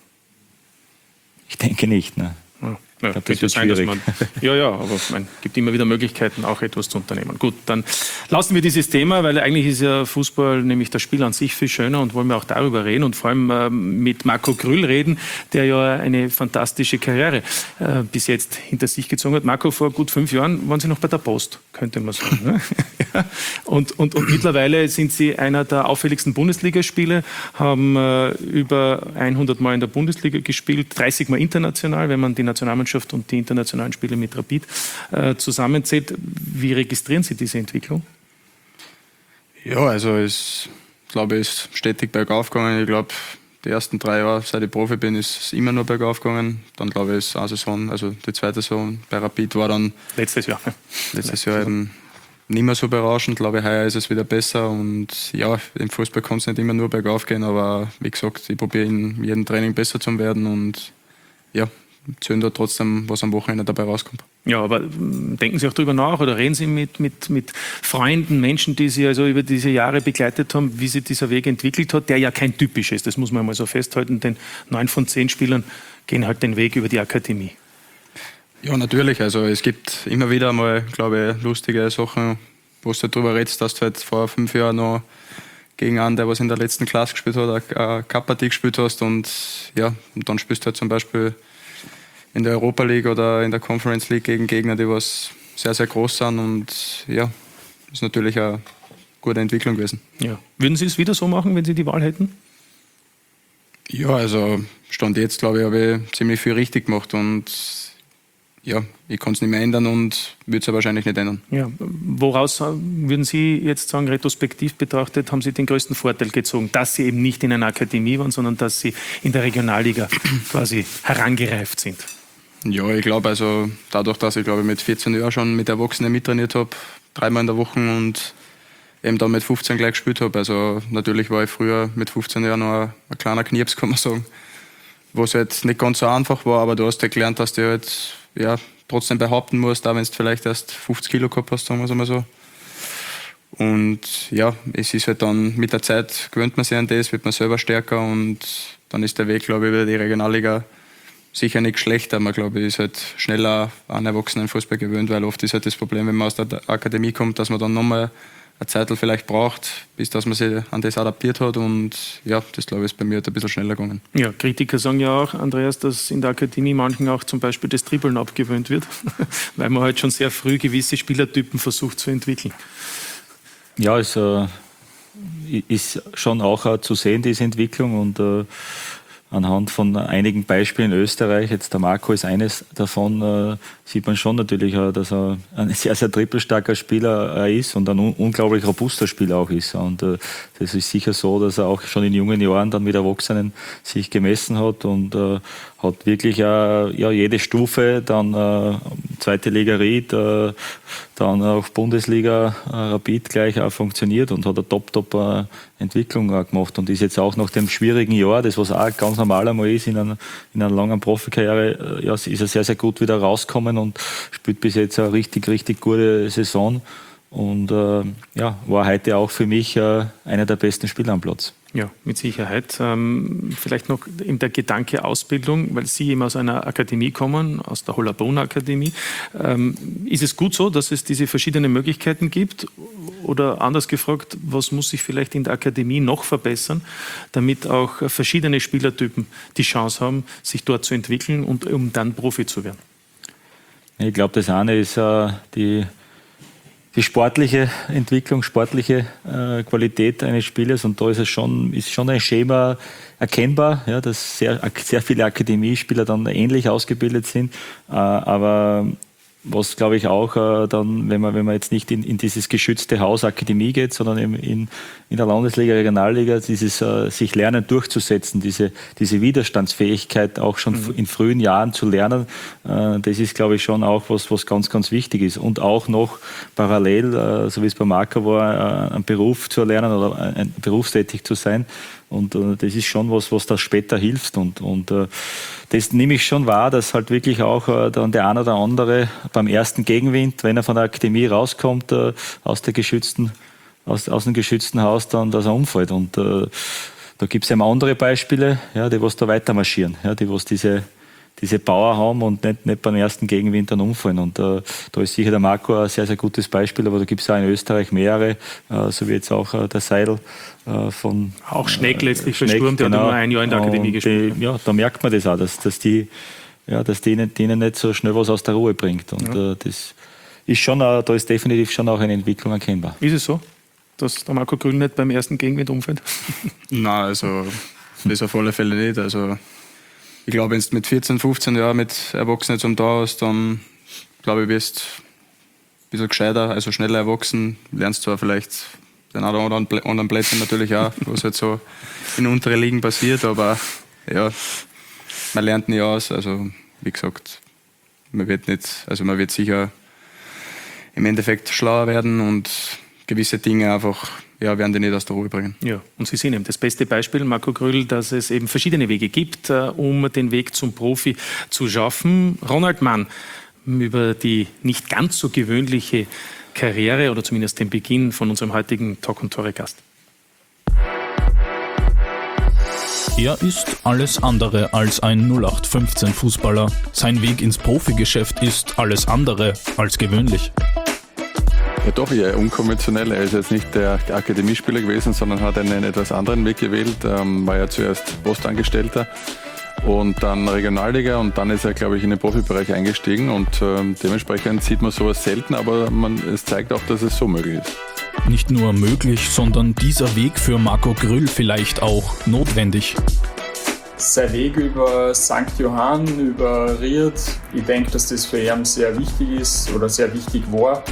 Ich denke nicht, ne? Ja, ich glaube, das wird schwierig. Aber es gibt immer wieder Möglichkeiten, auch etwas zu unternehmen. Gut, dann lassen wir dieses Thema, weil eigentlich ist ja Fußball, nämlich das Spiel an sich, viel schöner und wollen wir auch darüber reden und vor allem mit Marco Grüll reden, der ja eine fantastische Karriere bis jetzt hinter sich gezogen hat. Marco, vor gut 5 Jahren waren Sie noch bei der Post, könnte man sagen. Ne? Ja. Und mittlerweile sind Sie einer der auffälligsten Bundesligaspieler, haben über 100 Mal in der Bundesliga gespielt, 30 Mal international, wenn man die Nationalmannschaft und die internationalen Spiele mit Rapid zusammenzählt. Wie registrieren Sie diese Entwicklung? Ja, also ich glaube, es ist stetig bergauf gegangen. Ich glaube, die ersten 3 Jahre, seit ich Profi bin, ist es immer nur bergauf gegangen. Dann glaube ich, ist eine Saison, also die zweite Saison bei Rapid war dann letztes Jahr eben nicht mehr so berauschend. Glaube ich, heuer ist es wieder besser. Und ja, im Fußball kann es nicht immer nur bergauf gehen, aber wie gesagt, ich probiere in jedem Training besser zu werden und ja, zählen da trotzdem, was am Wochenende dabei rauskommt. Ja, aber denken Sie auch darüber nach oder reden Sie mit Freunden, Menschen, die Sie also über diese Jahre begleitet haben, wie sich dieser Weg entwickelt hat, der ja kein typisch ist, das muss man mal so festhalten, denn 9 von 10 Spielern gehen halt den Weg über die Akademie. Ja, natürlich. Also es gibt immer wieder mal, glaube ich, lustige Sachen, wo du darüber redest, dass du halt vor 5 Jahren noch gegen einen, der was in der letzten Klasse gespielt hat, eine Cup-Partie gespielt hast und ja, und dann spielst du halt zum Beispiel in der Europa League oder in der Conference League gegen Gegner, die was sehr, sehr groß sind und ja, das ist natürlich eine gute Entwicklung gewesen. Ja. Würden Sie es wieder so machen, wenn Sie die Wahl hätten? Ja, also Stand jetzt, glaube ich, habe ich ziemlich viel richtig gemacht und ja, ich kann es nicht mehr ändern und würde es ja wahrscheinlich nicht ändern. Ja. Woraus würden Sie jetzt sagen, retrospektiv betrachtet, haben Sie den größten Vorteil gezogen, dass Sie eben nicht in einer Akademie waren, sondern dass Sie in der Regionalliga quasi herangereift sind? Ja, ich glaube, also dadurch, dass ich glaube mit 14 Jahren schon mit Erwachsenen mittrainiert habe, 3-mal in der Woche und eben dann mit 15 gleich gespielt habe. Also natürlich war ich früher mit 15 Jahren noch ein kleiner Knirps, kann man sagen, was halt nicht ganz so einfach war, aber du hast halt gelernt, dass du halt ja, trotzdem behaupten musst, auch wenn du vielleicht erst 50 Kilo gehabt hast, sagen wir es mal so. Und ja, es ist halt dann mit der Zeit, gewöhnt man sich an das, wird man selber stärker und dann ist der Weg, glaube ich, über die Regionalliga sicher nicht schlechter. Man, glaube ich, ist halt schneller an Erwachsenenfußball gewöhnt, weil oft ist halt das Problem, wenn man aus der Akademie kommt, dass man dann nochmal eine Zeit vielleicht braucht, bis dass man sich an das adaptiert hat und ja, das glaube ich ist bei mir halt ein bisschen schneller gegangen. Ja, Kritiker sagen ja auch, Andreas, dass in der Akademie manchen auch zum Beispiel das Dribbeln abgewöhnt wird, weil man halt schon sehr früh gewisse Spielertypen versucht zu entwickeln. Ja, es ist schon auch zu sehen, diese Entwicklung und anhand von einigen Beispielen in Österreich, jetzt der Marco ist eines davon, sieht man schon natürlich, dass er ein sehr, sehr trippelstarker Spieler ist und ein unglaublich robuster Spieler auch ist. Und das ist sicher so, dass er auch schon in jungen Jahren dann mit Erwachsenen sich gemessen hat und hat wirklich ja, jede Stufe, dann zweite Liga Ried, dann auch Bundesliga Rapid gleich auch funktioniert und hat eine top Entwicklung gemacht und ist jetzt auch nach dem schwierigen Jahr, das was auch ganz normal einmal ist in einer langen Profikarriere, ja, ist er sehr, sehr gut wieder rausgekommen und spielt bis jetzt eine richtig, richtig gute Saison und ja, war heute auch für mich einer der besten Spieler am Platz. Ja, mit Sicherheit. Vielleicht noch in der Gedanke Ausbildung, weil Sie eben aus einer Akademie kommen, aus der Hollabrunner Akademie. Ist es gut so, dass es diese verschiedenen Möglichkeiten gibt? Oder anders gefragt, was muss sich vielleicht in der Akademie noch verbessern, damit auch verschiedene Spielertypen die Chance haben, sich dort zu entwickeln und um dann Profi zu werden? Ich glaube, das eine ist die sportliche Entwicklung, sportliche Qualität eines Spielers und da ist schon ein Schema erkennbar, ja, dass sehr viele Akademiespieler dann ähnlich ausgebildet sind, aber Was glaube ich auch dann, wenn man jetzt nicht in dieses geschützte Haus Akademie geht, sondern in der Landesliga, Regionalliga, dieses sich lernen durchzusetzen, diese Widerstandsfähigkeit auch schon in frühen Jahren zu lernen, das ist glaube ich schon auch was ganz, ganz wichtig ist. Und auch noch parallel, so wie es bei Marco war, einen Beruf zu erlernen oder berufstätig zu sein. Und das ist schon was da später hilft. Und das nehme ich schon wahr, dass halt wirklich auch dann der eine oder andere beim ersten Gegenwind, wenn er von der Akademie rauskommt, aus dem geschützten Haus, dann, dass er umfällt. Und da gibt es eben andere Beispiele, ja, die was da weiter marschieren, ja, die was diese Power haben und nicht beim ersten Gegenwind dann umfallen. Und da ist sicher der Marco ein sehr, sehr gutes Beispiel, aber da gibt es auch in Österreich mehrere, so wie jetzt auch der Seidel von... Auch Schneck letztlich versturmt, der hat nur ein Jahr in der Akademie gespielt. Ja, da merkt man das auch, dass denen nicht so schnell was aus der Ruhe bringt. Und das ist schon, da ist definitiv schon auch eine Entwicklung erkennbar. Ist es so, dass der Marco Grüll nicht beim ersten Gegenwind umfällt? Nein, also das auf alle Fälle nicht. Also ich glaube, wenn du mit 14, 15 Jahren mit Erwachsenen zum Tor hast, dann glaube ich, wirst du ein bisschen gescheiter, also schneller erwachsen. Lernst zwar vielleicht den einen oder anderen Plätzen natürlich auch, was halt so in unteren Ligen passiert, aber ja, man lernt nie aus. Also wie gesagt, man wird sicher im Endeffekt schlauer werden und gewisse Dinge einfach werden die nicht aus der Ruhe bringen. Ja, und Sie sehen eben das beste Beispiel, Marco Grüll, dass es eben verschiedene Wege gibt, um den Weg zum Profi zu schaffen. Ronald Mann, über die nicht ganz so gewöhnliche Karriere oder zumindest den Beginn von unserem heutigen Talk- und Tore-Gast. Er ist alles andere als ein 0815-Fußballer. Sein Weg ins Profigeschäft ist alles andere als gewöhnlich. Ja, doch eher unkonventionell. Er ist jetzt nicht der Akademiespieler gewesen, sondern hat einen etwas anderen Weg gewählt. War ja zuerst Postangestellter und dann Regionalliga und dann ist er, glaube ich, in den Profibereich eingestiegen und dementsprechend sieht man sowas selten, aber es zeigt auch, dass es so möglich ist. Nicht nur möglich, sondern dieser Weg für Marco Grüll vielleicht auch notwendig. Sein Weg über St. Johann, über Ried, ich denke, dass das für ihn sehr wichtig ist oder sehr wichtig war.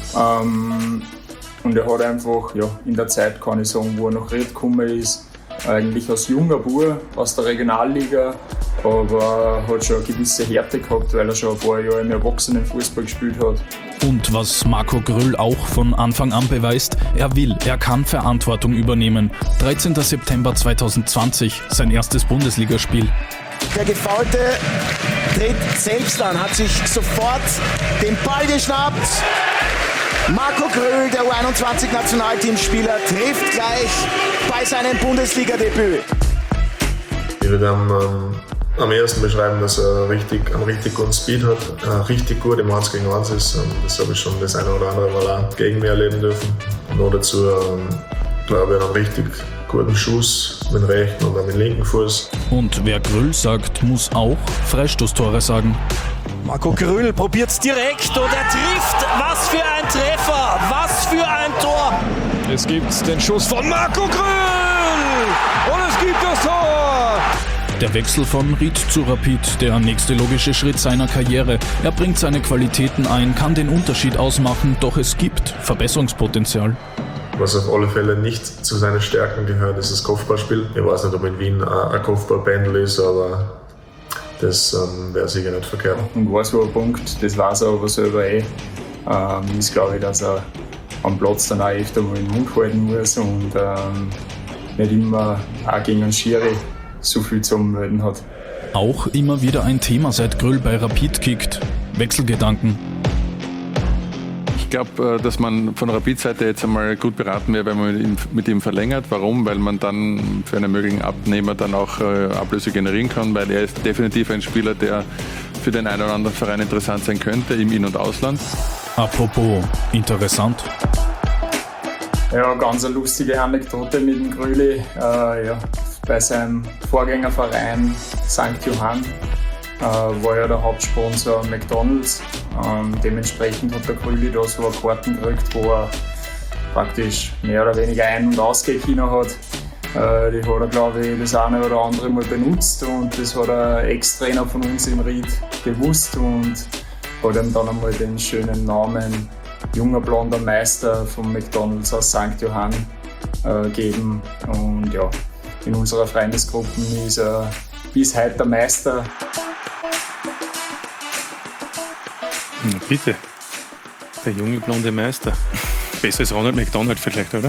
Und er hat einfach in der Zeit, kann ich sagen, wo er nach Ried gekommen ist, eigentlich als junger Bub aus der Regionalliga, aber hat schon eine gewisse Härte gehabt, weil er schon ein paar Jahre im Erwachsenenfußball gespielt hat. Und was Marco Grüll auch von Anfang an beweist, er kann Verantwortung übernehmen. 13. September 2020, sein erstes Bundesligaspiel. Der Gefaulte tritt selbst an, hat sich sofort den Ball geschnappt. Marco Grüll, der U21-Nationalteamspieler, trifft gleich bei seinem Bundesliga-Debüt. Ich würde am ersten beschreiben, dass er einen richtig guten Speed hat, richtig gut im 1 gegen 1 ist. Das habe ich schon das eine oder andere Mal auch gegen mich erleben dürfen. Und noch dazu, glaube ich, einen richtig guten Schuss mit dem rechten und mit dem linken Fuß. Und wer Grüll sagt, muss auch Freistoßtore sagen. Marco Grüll probiert's direkt und er trifft. Was für ein Treffer! Was für ein Tor! Es gibt den Schuss von Marco Grüll! Und es gibt das Tor! Der Wechsel von Ried zu Rapid, der nächste logische Schritt seiner Karriere. Er bringt seine Qualitäten ein, kann den Unterschied ausmachen, doch es gibt Verbesserungspotenzial. Was auf alle Fälle nicht zu seinen Stärken gehört, ist das Kopfballspiel. Ich weiß nicht, ob in Wien ein Kopfballpendel ist, aber das wäre sicher nicht verkehrt. Und war so ein Punkt, das weiß er aber selber ist, glaube ich, dass er am Platz dann auch öfter mal den Mund halten muss und nicht immer auch gegen einen Schiri so viel zu melden hat. Auch immer wieder ein Thema, seit Grüll bei Rapid kickt. Wechselgedanken. Ich glaube, dass man von Rapid-Seite jetzt einmal gut beraten wäre, wenn man mit ihm verlängert. Warum? Weil man dann für einen möglichen Abnehmer dann auch Ablöse generieren kann, weil er ist definitiv ein Spieler, der für den einen oder anderen Verein interessant sein könnte, im In- und Ausland. Apropos interessant. Ja, ganz eine lustige Anekdote mit dem Grüli. Bei seinem Vorgängerverein St. Johann war ja der Hauptsponsor McDonald's. Dementsprechend hat der Grüli da so eine Karten gekriegt, wo er praktisch mehr oder weniger Ein- und Ausgehkinder hat. Die hat er, glaube ich, das eine oder andere Mal benutzt und das hat ein Ex-Trainer von uns in Ried gewusst und hat ihm dann einmal den schönen Namen junger blonder Meister vom McDonald's aus St. Johann gegeben. Und ja, in unserer Freundesgruppe ist er bis heute der Meister. Na bitte, der junge blonde Meister. Besser als Ronald McDonald vielleicht, oder?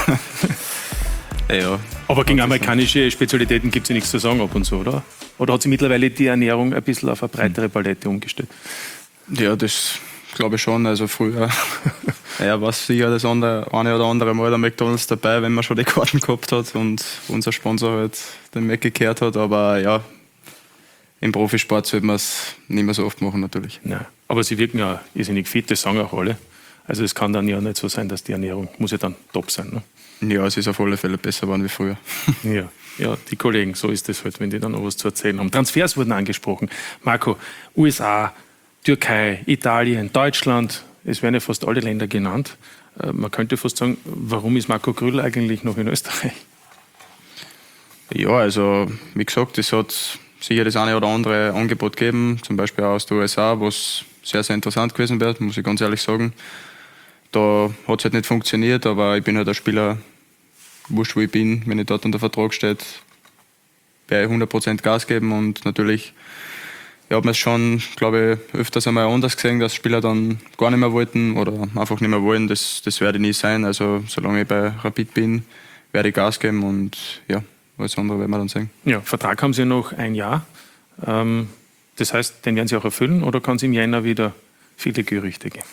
Ja. Aber gegen amerikanische Spezialitäten gibt es ja nichts zu sagen ab und zu, oder? Oder hat sich mittlerweile die Ernährung ein bisschen auf eine breitere Palette umgestellt? Ja, das glaube ich schon. Also früher war sicher das eine oder andere Mal der McDonald's dabei, wenn man schon die Karten gehabt hat und unser Sponsor halt den Mac gekehrt hat. Aber ja, im Profisport sollte man es nicht mehr so oft machen natürlich. Ja. Aber sie wirken ja irrsinnig fit, das sagen auch alle. Also es kann dann ja nicht so sein, dass die Ernährung muss ja dann top sein. Ne? Ja, es ist auf alle Fälle besser geworden wie früher. Ja, die Kollegen, so ist es halt, wenn die dann noch was zu erzählen haben. Transfers wurden angesprochen. Marco, USA, Türkei, Italien, Deutschland, es werden ja fast alle Länder genannt. Man könnte fast sagen, warum ist Marco Grüll eigentlich noch in Österreich? Ja, also wie gesagt, es hat sicher das eine oder andere Angebot gegeben, zum Beispiel auch aus den USA, was sehr, sehr interessant gewesen wäre, muss ich ganz ehrlich sagen. Da hat es halt nicht funktioniert, aber ich bin halt ein Spieler, wurscht wo ich bin, wenn ich dort unter Vertrag steht, werde ich 100% Gas geben und natürlich hat man es schon, glaube ich, öfters einmal anders gesehen, dass Spieler dann gar nicht mehr wollten oder einfach nicht mehr wollen. Das werde ich nie sein. Also solange ich bei Rapid bin, werde ich Gas geben und ja, alles andere werden wir dann sehen. Ja, Vertrag haben Sie noch ein Jahr. Das heißt, den werden Sie auch erfüllen oder kann es im Jänner wieder viele Gerüchte geben?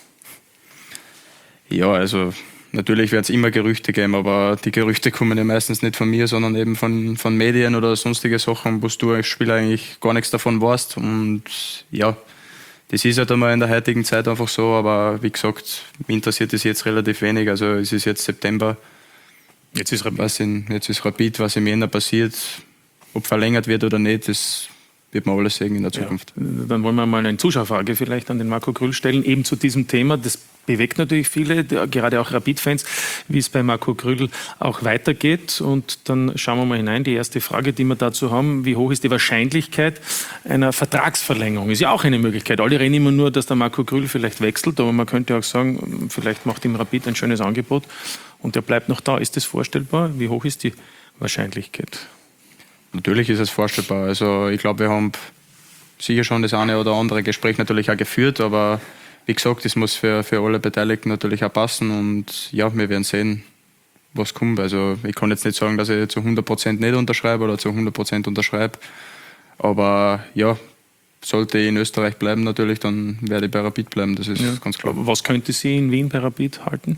Ja, also natürlich wird es immer Gerüchte geben, aber die Gerüchte kommen ja meistens nicht von mir, sondern eben von Medien oder sonstige Sachen, wo du als Spieler eigentlich gar nichts davon weißt. Und ja, das ist halt einmal in der heutigen Zeit einfach so, aber wie gesagt, mich interessiert das jetzt relativ wenig. Also es ist jetzt September. Jetzt ist Rapid. Was im Jänner passiert, ob verlängert wird oder nicht, das wird man alles sehen in der Zukunft. Ja, dann wollen wir mal eine Zuschauerfrage vielleicht an den Marco Grüll stellen, eben zu diesem Thema. Das bewegt natürlich viele, gerade auch Rapid-Fans, wie es bei Marco Grüll auch weitergeht. Und dann schauen wir mal hinein. Die erste Frage, die wir dazu haben, wie hoch ist die Wahrscheinlichkeit einer Vertragsverlängerung? Ist ja auch eine Möglichkeit. Alle reden immer nur, dass der Marco Grüll vielleicht wechselt, aber man könnte auch sagen, vielleicht macht ihm Rapid ein schönes Angebot und er bleibt noch da. Ist das vorstellbar? Wie hoch ist die Wahrscheinlichkeit? Natürlich ist es vorstellbar. Also ich glaube, wir haben sicher schon das eine oder andere Gespräch natürlich auch geführt, aber wie gesagt, das muss für alle Beteiligten natürlich auch passen und ja, wir werden sehen, was kommt. Also ich kann jetzt nicht sagen, dass ich zu 100% nicht unterschreibe oder zu 100% unterschreibe, aber ja, sollte ich in Österreich bleiben natürlich, dann werde ich bei Rapid bleiben, das ist ganz klar. Was könnte Sie in Wien bei Rapid halten?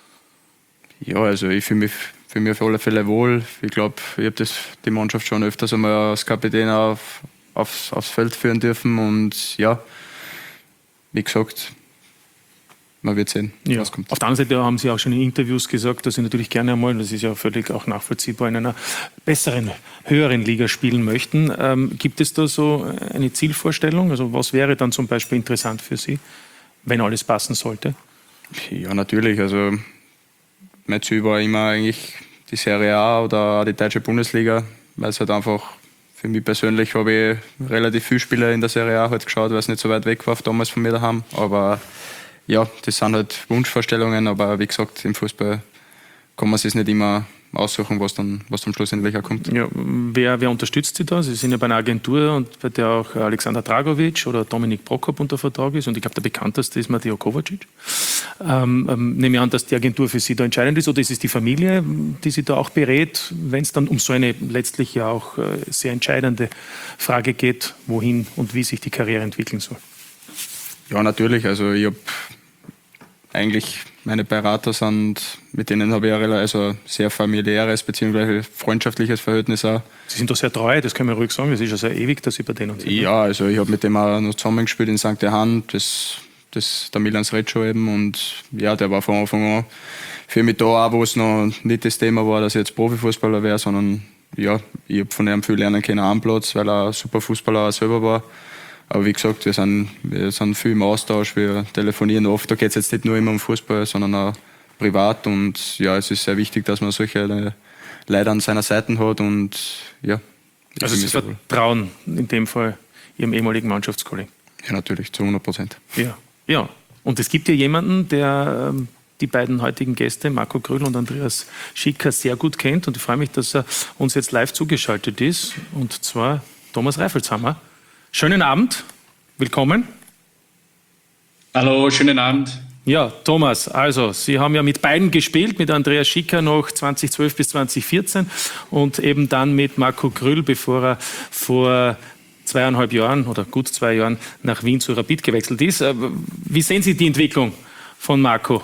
Ja, also ich fühle mich auf alle Fälle wohl. Ich glaube, ich habe die Mannschaft schon öfters einmal als Kapitän aufs Feld führen dürfen und ja, wie gesagt, man wird sehen, was kommt. Auf der anderen Seite haben Sie auch schon in Interviews gesagt, dass Sie natürlich gerne einmal, das ist ja völlig auch nachvollziehbar, in einer besseren, höheren Liga spielen möchten. Gibt es da so eine Zielvorstellung? Also was wäre dann zum Beispiel interessant für Sie, wenn alles passen sollte? Ja, natürlich. Also mein Ziel war immer eigentlich die Serie A oder die deutsche Bundesliga, weil es halt einfach, für mich persönlich habe ich relativ viele Spiele in der Serie A halt geschaut, weil es nicht so weit weg war damals von mir daheim. Aber ja, das sind halt Wunschvorstellungen, aber wie gesagt, im Fußball kann man sich nicht immer aussuchen, was dann schlussendlich auch kommt. Ja, wer unterstützt Sie da? Sie sind ja bei einer Agentur und bei der auch Alexander Dragovic oder Dominik Prokop unter Vertrag ist und ich glaube, der bekannteste ist Mateo Kovacic. Nehme ich an, dass die Agentur für Sie da entscheidend ist oder ist es die Familie, die Sie da auch berät, wenn es dann um so eine letztlich ja auch sehr entscheidende Frage geht, wohin und wie sich die Karriere entwickeln soll? Ja, natürlich. Also ich habe eigentlich meine Berater sind, mit denen habe ich ein sehr familiäres bzw. freundschaftliches Verhältnis auch. Sie sind doch sehr treu, das können wir ruhig sagen. Es ist ja sehr ewig, dass Sie bei denen sind. Ja, also ich habe mit dem auch noch zusammengespielt in St. Johann, der Milan Srećo eben. Und ja, der war von Anfang an für mich da auch, wo es noch nicht das Thema war, dass ich jetzt Profifußballer wäre, sondern ja, ich habe von ihm viel lernen können am Platz, weil er ein super Fußballer selber war. Aber wie gesagt, wir sind viel im Austausch, wir telefonieren oft. Da geht es jetzt nicht nur immer um Fußball, sondern auch privat. Und ja, es ist sehr wichtig, dass man solche Leute an seiner Seite hat. Und ja. Also Sie vertrauen in dem Fall Ihrem ehemaligen Mannschaftskollegen? Ja, natürlich, zu 100%. Ja. Und es gibt ja jemanden, der die beiden heutigen Gäste, Marco Grüll und Andreas Schicker, sehr gut kennt. Und ich freue mich, dass er uns jetzt live zugeschaltet ist. Und zwar Thomas Reifelshammer. Schönen Abend, willkommen. Hallo, schönen Abend. Ja, Thomas, also Sie haben ja mit beiden gespielt, mit Andreas Schicker noch 2012 bis 2014 und eben dann mit Marco Grüll, bevor er vor 2,5 Jahren oder gut 2 Jahren nach Wien zu Rapid gewechselt ist. Wie sehen Sie die Entwicklung von Marco?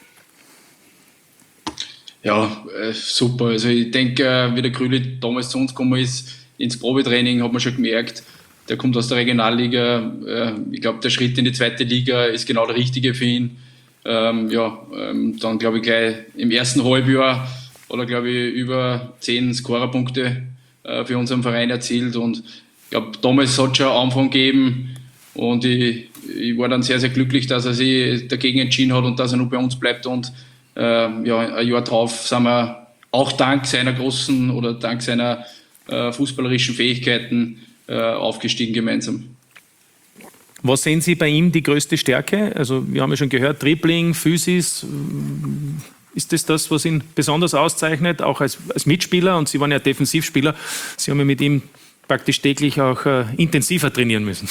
Ja, super. Also ich denke, wie der Grüli damals zu uns gekommen ist, ins Probetraining, hat man schon gemerkt, der kommt aus der Regionalliga. Ich glaube, der Schritt in die zweite Liga ist genau der richtige für ihn. Dann glaube ich gleich im ersten Halbjahr hat er, glaube ich, über 10 Scorerpunkte für unseren Verein erzielt. Und ich glaube, damals hat es schon einen Anfang gegeben. Und ich war dann sehr, sehr glücklich, dass er sich dagegen entschieden hat und dass er nur bei uns bleibt. Und ein Jahr drauf sind wir auch dank seiner großen oder dank seiner fußballerischen Fähigkeiten aufgestiegen gemeinsam. Was sehen Sie bei ihm die größte Stärke? Also wir haben ja schon gehört, Dribbling, Physis. Ist das, was ihn besonders auszeichnet, auch als Mitspieler? Und Sie waren ja Defensivspieler. Sie haben ja mit ihm praktisch täglich auch intensiver trainieren müssen.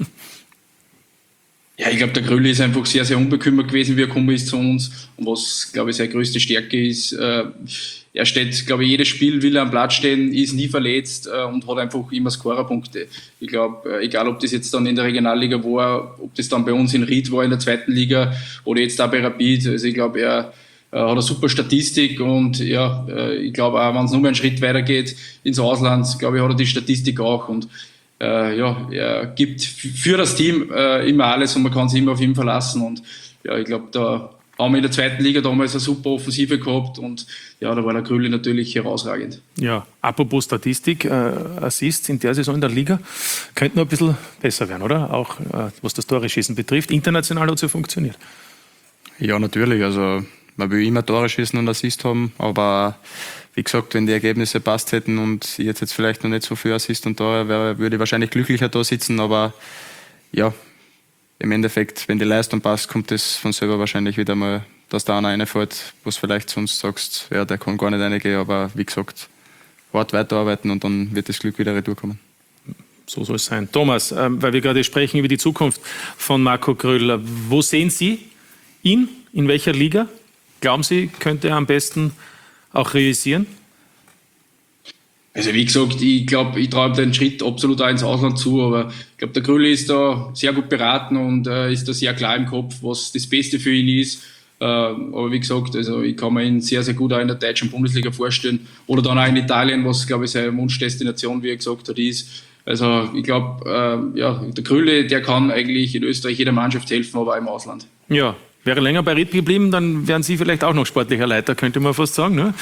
Ja, ich glaube, der Grüll ist einfach sehr, sehr unbekümmert gewesen, wie er gekommen ist zu uns. Und was, glaube ich, seine größte Stärke ist, er steht, glaube ich, jedes Spiel will er am Platz stehen, ist nie verletzt und hat einfach immer Scorerpunkte. Ich glaube, egal ob das jetzt dann in der Regionalliga war, ob das dann bei uns in Ried war in der zweiten Liga oder jetzt da bei Rapid. Also ich glaube, er hat eine super Statistik und ja, ich glaube auch, wenn es nur einen Schritt weitergeht ins Ausland, glaube ich, hat er die Statistik auch. Und er gibt für das Team immer alles und man kann sich immer auf ihn verlassen. Und ja, ich glaube, da haben wir in der zweiten Liga damals eine super Offensive gehabt und ja, da war der Grüli natürlich herausragend. Ja, apropos Statistik, Assists in der Saison in der Liga könnten noch ein bisschen besser werden, oder? Auch was das Tore-Schießen betrifft. International hat es ja funktioniert. Ja, natürlich. Also man will immer Tore schießen und Assist haben, aber wie gesagt, wenn die Ergebnisse passt hätten und ich jetzt vielleicht noch nicht so viel Assist und Tore wäre, würde ich wahrscheinlich glücklicher da sitzen, aber ja, im Endeffekt, wenn die Leistung passt, kommt das von selber wahrscheinlich wieder mal, dass da einer reinfällt, wo du vielleicht sonst sagst, ja, der kann gar nicht reingehen, aber wie gesagt, hart weiterarbeiten und dann wird das Glück wieder retourkommen. So soll es sein. Thomas, weil wir gerade sprechen über die Zukunft von Marco Grüll, wo sehen Sie ihn? In welcher Liga? Glauben Sie, könnte er am besten auch realisieren? Also wie gesagt, ich glaube, ich traue den Schritt absolut auch ins Ausland zu, aber ich glaube, der Grüli ist da sehr gut beraten und ist da sehr klar im Kopf, was das Beste für ihn ist. Aber wie gesagt, also ich kann mir ihn sehr, sehr gut auch in der deutschen Bundesliga vorstellen oder dann auch in Italien, was, glaube ich, seine Wunschdestination, wie er gesagt hat, ist. Also ich glaube, der Grüli, der kann eigentlich in Österreich jeder Mannschaft helfen, aber auch im Ausland. Ja, wäre länger bei Ried geblieben, dann wären Sie vielleicht auch noch sportlicher Leiter, könnte man fast sagen, ne?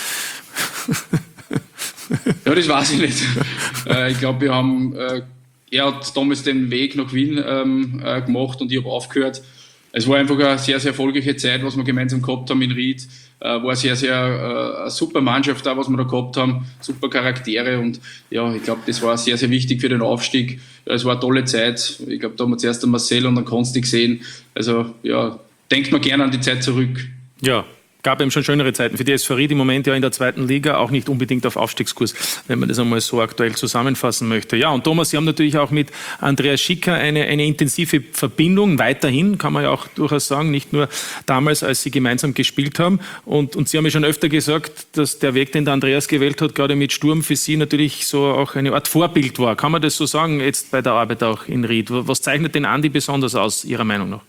Ja, das weiß ich nicht. Ich glaube, er hat damals den Weg nach Wien gemacht und ich habe aufgehört. Es war einfach eine sehr, sehr erfolgreiche Zeit, was wir gemeinsam gehabt haben in Ried. War sehr, sehr eine super Mannschaft da, was wir da gehabt haben. Super Charaktere und ja, ich glaube, das war sehr, sehr wichtig für den Aufstieg. Es war eine tolle Zeit. Ich glaube, da haben wir zuerst den Marcel und dann Konsti gesehen. Also ja, denkt man gerne an die Zeit zurück. Ja, gab eben schon schönere Zeiten. Für die SV Ried im Moment ja in der zweiten Liga, auch nicht unbedingt auf Aufstiegskurs, wenn man das einmal so aktuell zusammenfassen möchte. Ja, und Thomas, Sie haben natürlich auch mit Andreas Schicker eine intensive Verbindung, weiterhin, kann man ja auch durchaus sagen, nicht nur damals, als Sie gemeinsam gespielt haben. Und Sie haben ja schon öfter gesagt, dass der Weg, den der Andreas gewählt hat, gerade mit Sturm für Sie natürlich so auch eine Art Vorbild war. Kann man das so sagen, jetzt bei der Arbeit auch in Ried? Was zeichnet den Andi besonders aus, Ihrer Meinung nach?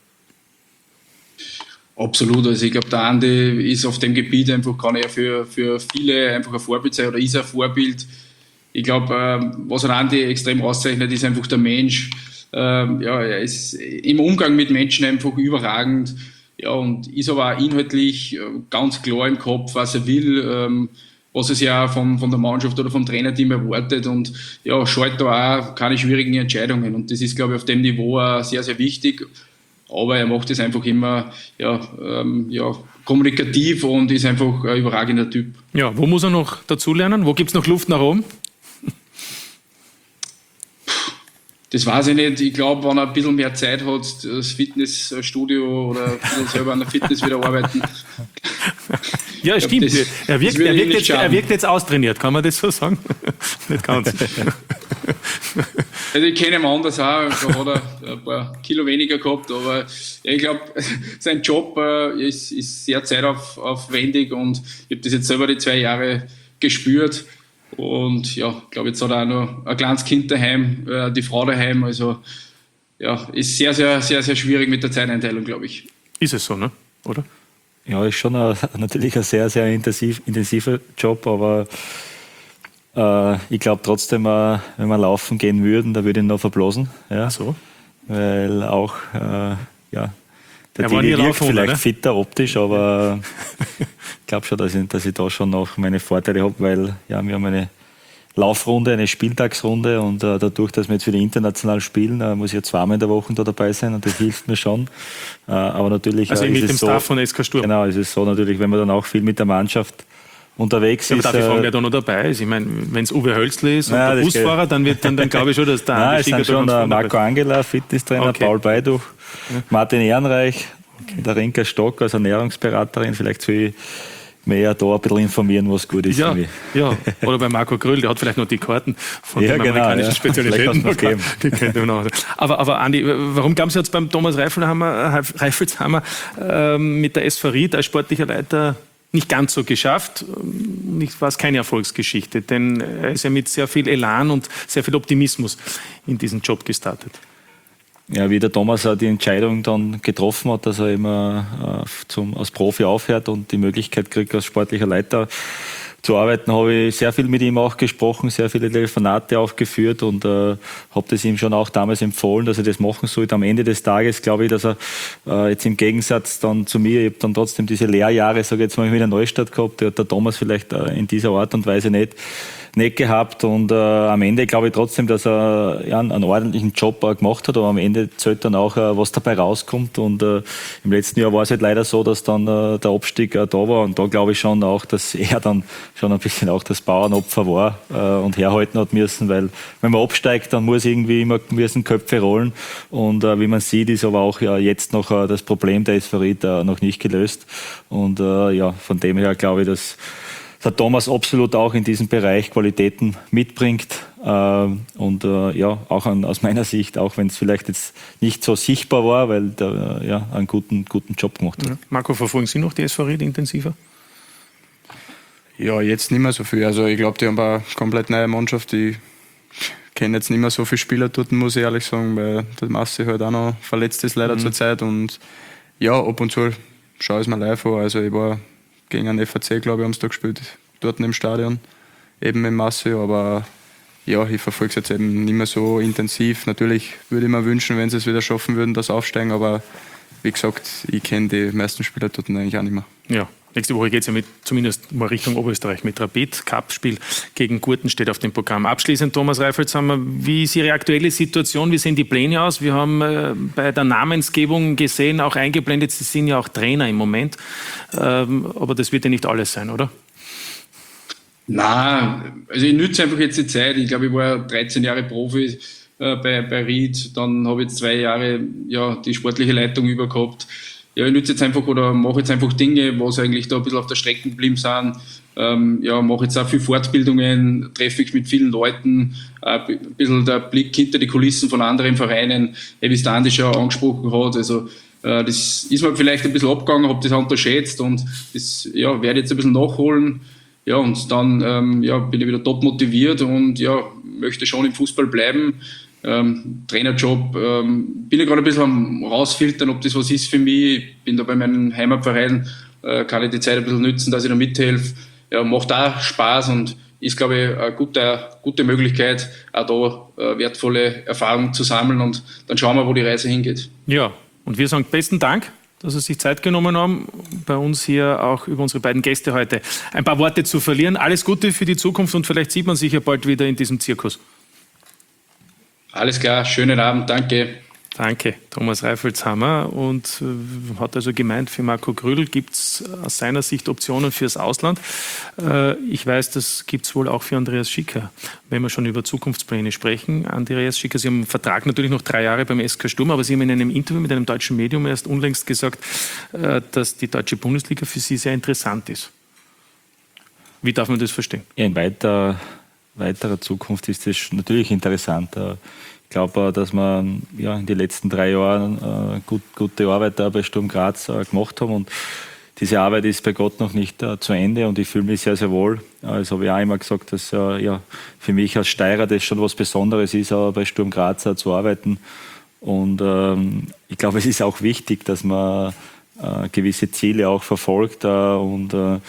Absolut, also ich glaube, der Andi ist auf dem Gebiet einfach, kann er für viele einfach ein Vorbild sein oder ist ein Vorbild. Ich glaube, was ein Andi extrem auszeichnet, ist einfach der Mensch. Er ist im Umgang mit Menschen einfach überragend. Ja, und ist aber auch inhaltlich ganz klar im Kopf, was er will, was es ja von der Mannschaft oder vom Trainerteam erwartet und ja, scheut da auch keine schwierigen Entscheidungen. Und das ist, glaube ich, auf dem Niveau auch sehr, sehr wichtig. Aber er macht es einfach immer kommunikativ und ist einfach ein überragender Typ. Ja, wo muss er noch dazulernen? Wo gibt es noch Luft nach oben? Das weiß ich nicht. Ich glaube, wenn er ein bisschen mehr Zeit hat, das Fitnessstudio oder selber an der Fitness wieder arbeiten. Ja, stimmt. Er wirkt jetzt austrainiert, kann man das so sagen? Nicht ganz. Also ich kenne ihn anders auch, da hat er ein paar Kilo weniger gehabt, aber ich glaube, sein Job ist sehr zeitaufwendig und ich habe das jetzt selber die 2 Jahre gespürt. Und ja, ich glaube, jetzt hat er auch noch ein kleines Kind daheim, die Frau daheim. Also ja, ist sehr, sehr, sehr, sehr schwierig mit der Zeiteinteilung, glaube ich. Ist es so, ne? Oder? Ja, ist schon natürlich ein sehr, sehr intensiver Job, aber ich glaube trotzdem, wenn wir laufen gehen würden, da würde ich ihn noch verblasen. Ja? So. Weil auch, der Dini wirkt vielleicht oder? fitter optisch, aber ich glaube schon, dass ich da schon noch meine Vorteile habe, weil ja, wir haben eine Laufrunde, eine Spieltagsrunde und dadurch, dass wir jetzt wieder international spielen, muss ich ja 2-mal in der Woche da dabei sein und das hilft mir schon. Aber natürlich also mit dem Staff von SK Sturm. Genau, es ist so natürlich, wenn man dann auch viel mit der Mannschaft unterwegs ist. Aber darf ich fragen, wer da noch dabei ist? Ich meine, wenn es Uwe Hölzle ist und der Busfahrer, dann glaube ich schon, dass der Nein, es sind schon Marco Angela, Fitnesstrainer, okay. Paul Beiduch, Martin Ehrenreich, der Renker Stock als Ernährungsberaterin, vielleicht soll ich mehr da ein bisschen informieren, was gut ist. Ja, oder bei Marco Gröll, der hat vielleicht noch die Karten von den amerikanischen Spezialitäten. Die kennt man noch. Aber Andi, warum glauben Sie jetzt beim Thomas Reifelshammer mit der SV Ried als sportlicher Leiter nicht ganz so geschafft? Nicht, war es keine Erfolgsgeschichte, denn er ist ja mit sehr viel Elan und sehr viel Optimismus in diesen Job gestartet. Ja, wie der Thomas die Entscheidung dann getroffen hat, dass er immer als Profi aufhört und die Möglichkeit kriegt, als sportlicher Leiter zu arbeiten, habe ich sehr viel mit ihm auch gesprochen, sehr viele Telefonate auch geführt und habe das ihm schon auch damals empfohlen, dass er das machen sollte. Am Ende des Tages glaube ich, dass er jetzt im Gegensatz dann zu mir, ich habe dann trotzdem diese Lehrjahre, sage ich jetzt mal, wieder Neustadt gehabt, der hat der Thomas vielleicht in dieser Art und Weise nicht gehabt und am Ende glaube ich trotzdem, dass er einen ordentlichen Job gemacht hat, aber am Ende zählt dann auch, was dabei rauskommt und im letzten Jahr war es halt leider so, dass dann der Abstieg da war und da glaube ich schon auch, dass er dann schon ein bisschen auch das Bauernopfer war und herhalten hat müssen, weil wenn man absteigt, dann muss irgendwie immer müssen Köpfe rollen und wie man sieht, ist aber auch jetzt noch das Problem der SV Ried noch nicht gelöst und von dem her glaube ich, dass der Thomas absolut auch in diesem Bereich Qualitäten mitbringt und auch aus meiner Sicht, auch wenn es vielleicht jetzt nicht so sichtbar war, weil der einen guten Job gemacht hat. Ja. Marco, verfolgen Sie noch die SV Ried intensiver? Ja, jetzt nicht mehr so viel. Also ich glaube, die haben eine komplett neue Mannschaft. Ich kenne jetzt nicht mehr so viele Spieler dort, muss ich ehrlich sagen, weil der Massi halt auch noch verletzt ist leider zur Zeit und ja, ab und zu schaue ich es mir live an. Also ich war gegen einen FAC, glaube ich, haben sie da gespielt, dort im Stadion, eben mit Massio, aber ja, ich verfolge es jetzt eben nicht mehr so intensiv. Natürlich würde ich mir wünschen, wenn sie es wieder schaffen würden, das Aufsteigen, aber wie gesagt, ich kenne die meisten Spieler dort eigentlich auch nicht mehr. Ja, nächste Woche geht es ja zumindest mal Richtung Oberösterreich mit Rapid. Cup-Spiel gegen Gurten steht auf dem Programm. Abschließend, Thomas Reifelshammer, wie ist Ihre aktuelle Situation? Wie sehen die Pläne aus? Wir haben bei der Namensgebung gesehen, auch eingeblendet, Sie sind ja auch Trainer im Moment. Aber das wird ja nicht alles sein, oder? Nein, also ich nütze einfach jetzt die Zeit. Ich glaube, ich war 13 Jahre Profi bei Ried. Dann habe ich jetzt 2 Jahre die sportliche Leitung über gehabt. Ja, ich nütze jetzt einfach oder mache jetzt einfach Dinge, was eigentlich da ein bisschen auf der Strecke geblieben sind. Mache jetzt auch viel Fortbildungen, treffe ich mit vielen Leuten, ein bisschen der Blick hinter die Kulissen von anderen Vereinen, wie es der Andi schon angesprochen hat. Also das ist mir vielleicht ein bisschen abgegangen, habe das unterschätzt und das werde ich jetzt ein bisschen nachholen. Ja, und dann bin ich wieder top motiviert und möchte schon im Fußball bleiben. Trainerjob, bin ich gerade ein bisschen am rausfiltern, ob das was ist für mich. Ich bin da bei meinem Heimatverein, kann ich die Zeit ein bisschen nützen, dass ich da mithelfe. Ja, macht auch Spaß und ist, glaube ich, eine gute Möglichkeit, auch da wertvolle Erfahrungen zu sammeln und dann schauen wir, wo die Reise hingeht. Ja, und wir sagen besten Dank, dass Sie sich Zeit genommen haben, bei uns hier auch über unsere beiden Gäste heute ein paar Worte zu verlieren. Alles Gute für die Zukunft und vielleicht sieht man sich ja bald wieder in diesem Zirkus. Alles klar, schönen Abend, danke. Danke, Thomas Reifelshammer. Und hat also gemeint, für Marco Grüll gibt es aus seiner Sicht Optionen fürs Ausland. Ich weiß, das gibt es wohl auch für Andreas Schicker, wenn wir schon über Zukunftspläne sprechen. Andreas Schicker, Sie haben einen Vertrag natürlich noch 3 Jahre beim SK Sturm, aber Sie haben in einem Interview mit einem deutschen Medium erst unlängst gesagt, dass die deutsche Bundesliga für Sie sehr interessant ist. Wie darf man das verstehen? Ja, in weiterer Zukunft ist das natürlich interessant. Ich glaube, dass wir in den letzten 3 Jahren gute Arbeit da bei Sturm Graz gemacht haben und diese Arbeit ist bei Gott noch nicht zu Ende und ich fühle mich sehr, sehr wohl. Das habe ich auch immer gesagt, dass für mich als Steirer das schon was Besonderes ist, bei Sturm Graz zu arbeiten. Und ich glaube, es ist auch wichtig, dass man gewisse Ziele auch verfolgt und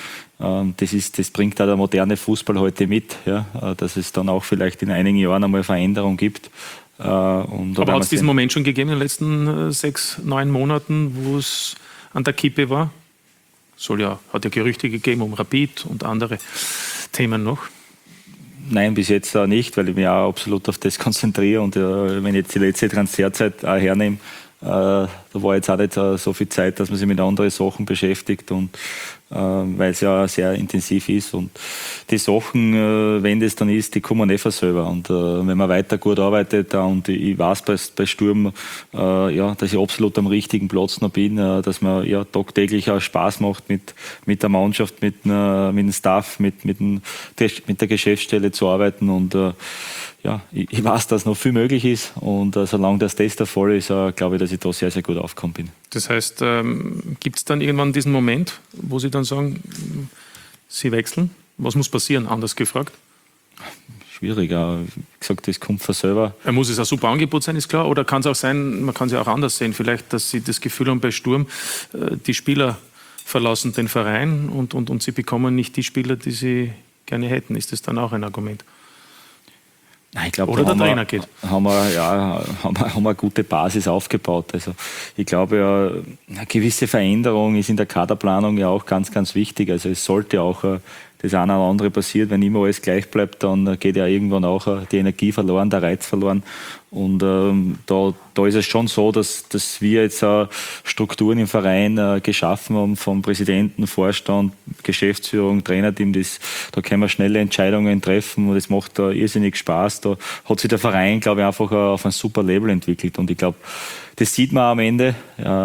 das bringt auch der moderne Fußball heute mit, ja, dass es dann auch vielleicht in einigen Jahren einmal Veränderung gibt. Aber hat es diesen Moment schon gegeben in den letzten 6, 9 Monaten, wo es an der Kippe war? Hat ja Gerüchte gegeben um Rapid und andere Themen noch. Nein, bis jetzt nicht, weil ich mich auch absolut auf das konzentriere und wenn ich jetzt die letzte Transferzeit auch hernehme, da war jetzt auch nicht so viel Zeit, dass man sich mit anderen Sachen beschäftigt und weil es ja sehr intensiv ist und die Sachen, wenn das dann ist, die kommen nicht von selber und wenn man weiter gut arbeitet und ich weiß bei Sturm, dass ich absolut am richtigen Platz noch bin, dass man tagtäglich auch Spaß macht mit der Mannschaft, mit dem Staff, mit der Geschäftsstelle zu arbeiten und ich weiß, dass noch viel möglich ist und solange das der Fall ist, glaube ich, dass ich da sehr, sehr gut aufgekommen bin. Das heißt, gibt es dann irgendwann diesen Moment, wo Sie dann sagen, Sie wechseln? Was muss passieren, anders gefragt? Schwierig, wie gesagt, das kommt von selber. Muss es ein super Angebot sein, ist klar, oder kann es auch sein, man kann es ja auch anders sehen, vielleicht, dass Sie das Gefühl haben bei Sturm, die Spieler verlassen den Verein und Sie bekommen nicht die Spieler, die Sie gerne hätten. Ist das dann auch ein Argument? Nein, ich glaube, oder der Trainer geht. Haben wir eine gute Basis aufgebaut. Also ich glaube, eine gewisse Veränderung ist in der Kaderplanung ja auch ganz, ganz wichtig. Also es sollte auch das eine oder andere passiert. Wenn immer alles gleich bleibt, dann geht ja irgendwann auch die Energie verloren, der Reiz verloren. Und da ist es schon so, dass wir jetzt Strukturen im Verein geschaffen haben, vom Präsidenten, Vorstand, Geschäftsführung, Trainerteam. Da können wir schnelle Entscheidungen treffen und es macht da irrsinnig Spaß. Da hat sich der Verein, glaube ich, einfach auf ein super Level entwickelt. Und ich glaube, das sieht man am Ende.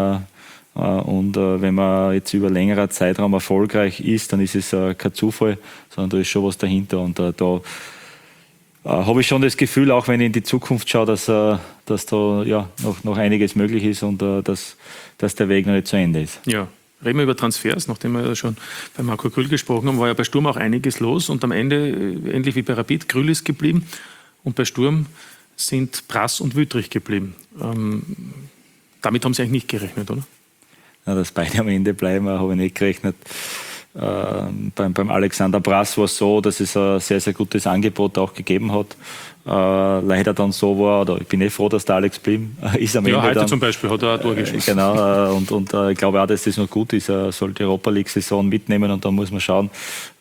Und wenn man jetzt über längerer Zeitraum erfolgreich ist, dann ist es kein Zufall, sondern da ist schon was dahinter. Und da habe ich schon das Gefühl, auch wenn ich in die Zukunft schaue, dass da noch einiges möglich ist und dass der Weg noch nicht zu Ende ist. Ja. Reden wir über Transfers, nachdem wir ja schon bei Marco Grüll gesprochen haben, war ja bei Sturm auch einiges los und am Ende, ähnlich wie bei Rapid, Grüll ist geblieben und bei Sturm sind Brass und Wüttrich geblieben. Damit haben Sie eigentlich nicht gerechnet, oder? Dass beide am Ende bleiben, habe ich nicht gerechnet. Beim Alexander Brass war es so, dass es ein sehr, sehr gutes Angebot auch gegeben hat. Leider dann so war, oder ich bin froh, dass der Alex blieb. Ist am Ende heute dann, zum Beispiel hat er ein Tor geschossen. Genau, und ich glaube auch, dass das noch gut ist. Er soll die Europa League-Saison mitnehmen und dann muss man schauen.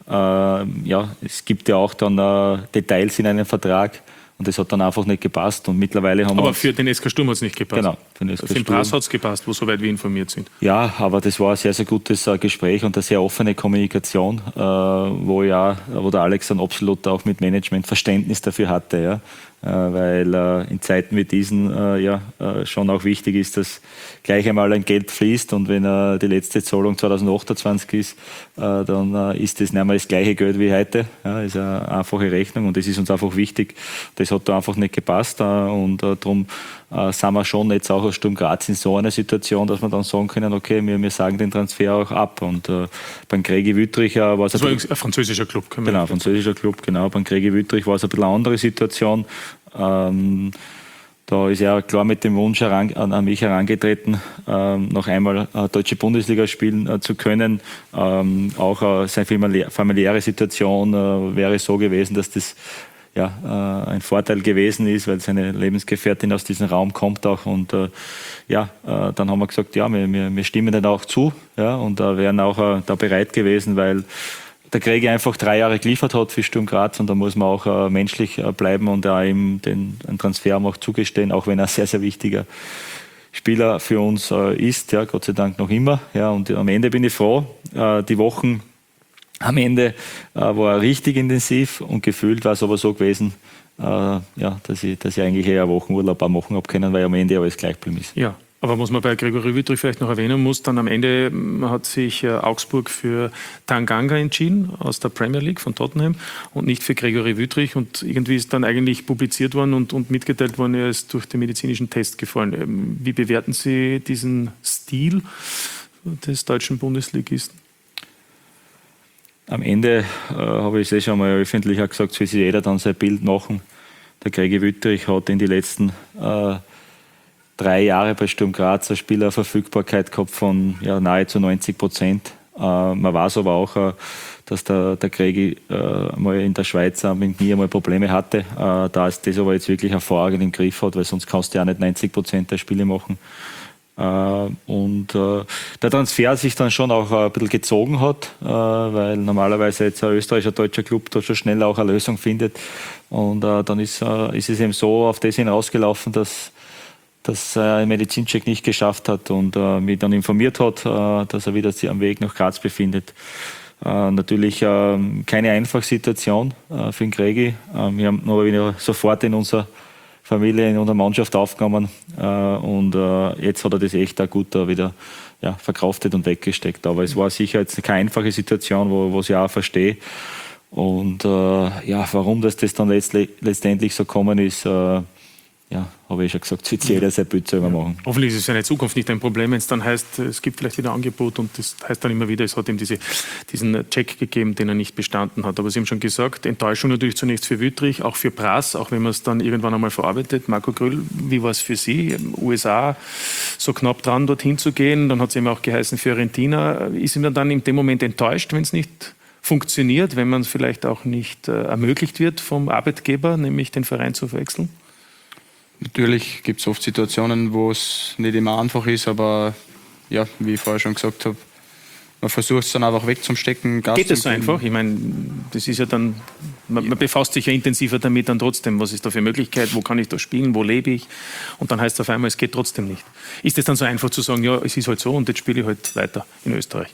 Es gibt ja auch dann Details in einem Vertrag. Und das hat dann einfach nicht gepasst. Und mittlerweile haben aber für den SK Sturm hat es nicht gepasst. Genau. Für den Brass hat es gepasst, soweit wir informiert sind. Ja, aber das war ein sehr, sehr gutes Gespräch und eine sehr offene Kommunikation, wo der Alex dann absolut auch mit Management Verständnis dafür hatte. Ja. Weil in Zeiten wie diesen schon auch wichtig ist, dass gleich einmal ein Geld fließt und wenn die letzte Zahlung 2028 ist, dann ist das nicht mehr das gleiche Geld wie heute. Ja, ist eine einfache Rechnung und das ist uns einfach wichtig. Das hat da einfach nicht gepasst und darum sind wir schon jetzt auch als Sturm Graz in so einer Situation, dass wir dann sagen können, okay, wir sagen den Transfer auch ab und beim Gregi Wüttrich war es... Das war ein französischer Club. Genau, französischer Club, genau. Beim Gregi Wüttrich war es ein bisschen eine andere Situation. Da ist er klar mit dem Wunsch an mich herangetreten, noch einmal deutsche Bundesliga spielen zu können. Auch seine familiäre Situation wäre so gewesen, dass das ein Vorteil gewesen ist, weil seine Lebensgefährtin aus diesem Raum kommt auch. Und dann haben wir gesagt, wir stimmen dann auch zu und wären auch da bereit gewesen, weil der Gregi einfach 3 Jahre geliefert hat für Sturm Graz und da muss man auch menschlich bleiben und auch ihm den Transfer auch zugestehen, auch wenn er ein sehr, sehr wichtiger Spieler für uns ist, ja, Gott sei Dank noch immer. Ja, und am Ende bin ich froh. Die Wochen am Ende war er richtig intensiv und gefühlt war es aber so gewesen, dass ich eigentlich eher Wochenurlaub auch machen habe können, weil am Ende alles gleich geblieben ist. Ja. Aber was man bei Gregory Wüttrich vielleicht noch erwähnen muss, dann am Ende hat sich Augsburg für Tanganga entschieden aus der Premier League von Tottenham und nicht für Gregory Wüttrich. Und irgendwie ist dann eigentlich publiziert worden und mitgeteilt worden, er ist durch den medizinischen Test gefallen. Wie bewerten Sie diesen Stil des deutschen Bundesligisten? Am Ende habe ich es schon mal öffentlich auch gesagt, soll sich jeder dann sein Bild machen. Der Gregory Wüttrich hat in den letzten 3 Jahre bei Sturm Graz eine Spielerverfügbarkeit gehabt von nahezu 90%. Man weiß aber auch, dass der Gregi mal in der Schweiz mit mir mal Probleme hatte. Da ist das aber jetzt wirklich hervorragend im Griff hat, weil sonst kannst du ja nicht 90% der Spiele machen. Und der Transfer sich dann schon auch ein bisschen gezogen hat, weil normalerweise jetzt ein österreichischer deutscher Club da schon schnell auch eine Lösung findet. Und dann ist es eben so auf das hinausgelaufen, dass er einen Medizincheck nicht geschafft hat und mich dann informiert hat, dass er wieder am Weg nach Graz befindet. Natürlich keine einfache Situation für den Gregi. Wir haben aber wieder sofort in unserer Familie, in unserer Mannschaft aufgenommen und jetzt hat er das echt auch gut wieder verkraftet und weggesteckt. Aber es war sicher jetzt keine einfache Situation, wo ich auch verstehe. Und warum das dann letztendlich so gekommen ist, habe ich schon gesagt, wird jeder sein Bild selber machen. Hoffentlich ist es ja in der Zukunft nicht ein Problem, wenn es dann heißt, es gibt vielleicht wieder Angebot und das heißt dann immer wieder, es hat ihm diesen Check gegeben, den er nicht bestanden hat. Aber Sie haben schon gesagt, Enttäuschung natürlich zunächst für Wüttrich, auch für Brass, auch wenn man es dann irgendwann einmal verarbeitet. Marco Grüll, wie war es für Sie? USA so knapp dran, dorthin zu gehen, dann hat es eben auch geheißen Fiorentina. Ist ihm dann in dem Moment enttäuscht, wenn es nicht funktioniert, wenn man es vielleicht auch nicht ermöglicht wird vom Arbeitgeber, nämlich den Verein zu wechseln? Natürlich gibt es oft Situationen, wo es nicht immer einfach ist, aber ja, wie ich vorher schon gesagt habe, man versucht es dann einfach wegzustecken. Geht das so einfach? Ich meine, das ist ja dann, man befasst sich ja intensiver damit dann trotzdem. Was ist da für Möglichkeit? Wo kann ich da spielen? Wo lebe ich? Und dann heißt es auf einmal, es geht trotzdem nicht. Ist es dann so einfach zu sagen, ja, es ist halt so und jetzt spiele ich halt weiter in Österreich?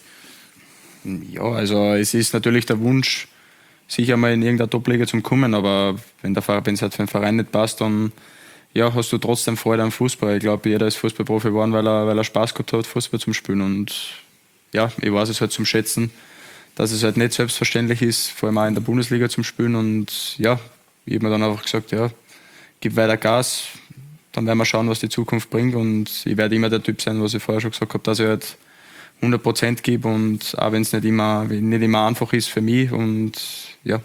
Ja, also es ist natürlich der Wunsch, sicher mal in irgendeiner Top-Liga zu kommen, aber wenn es halt für den Verein nicht passt, dann hast du trotzdem Freude am Fußball. Ich glaube, jeder ist Fußballprofi geworden, weil er Spaß gehabt hat, Fußball zum Spielen. Und ja, ich weiß es halt zum Schätzen, dass es halt nicht selbstverständlich ist, vor allem auch in der Bundesliga zum Spielen. Und ja, ich habe mir dann einfach gesagt, gib weiter Gas, dann werden wir schauen, was die Zukunft bringt. Und ich werde immer der Typ sein, was ich vorher schon gesagt habe, dass ich halt 100% gebe und auch wenn es nicht immer einfach ist für mich. Und ja,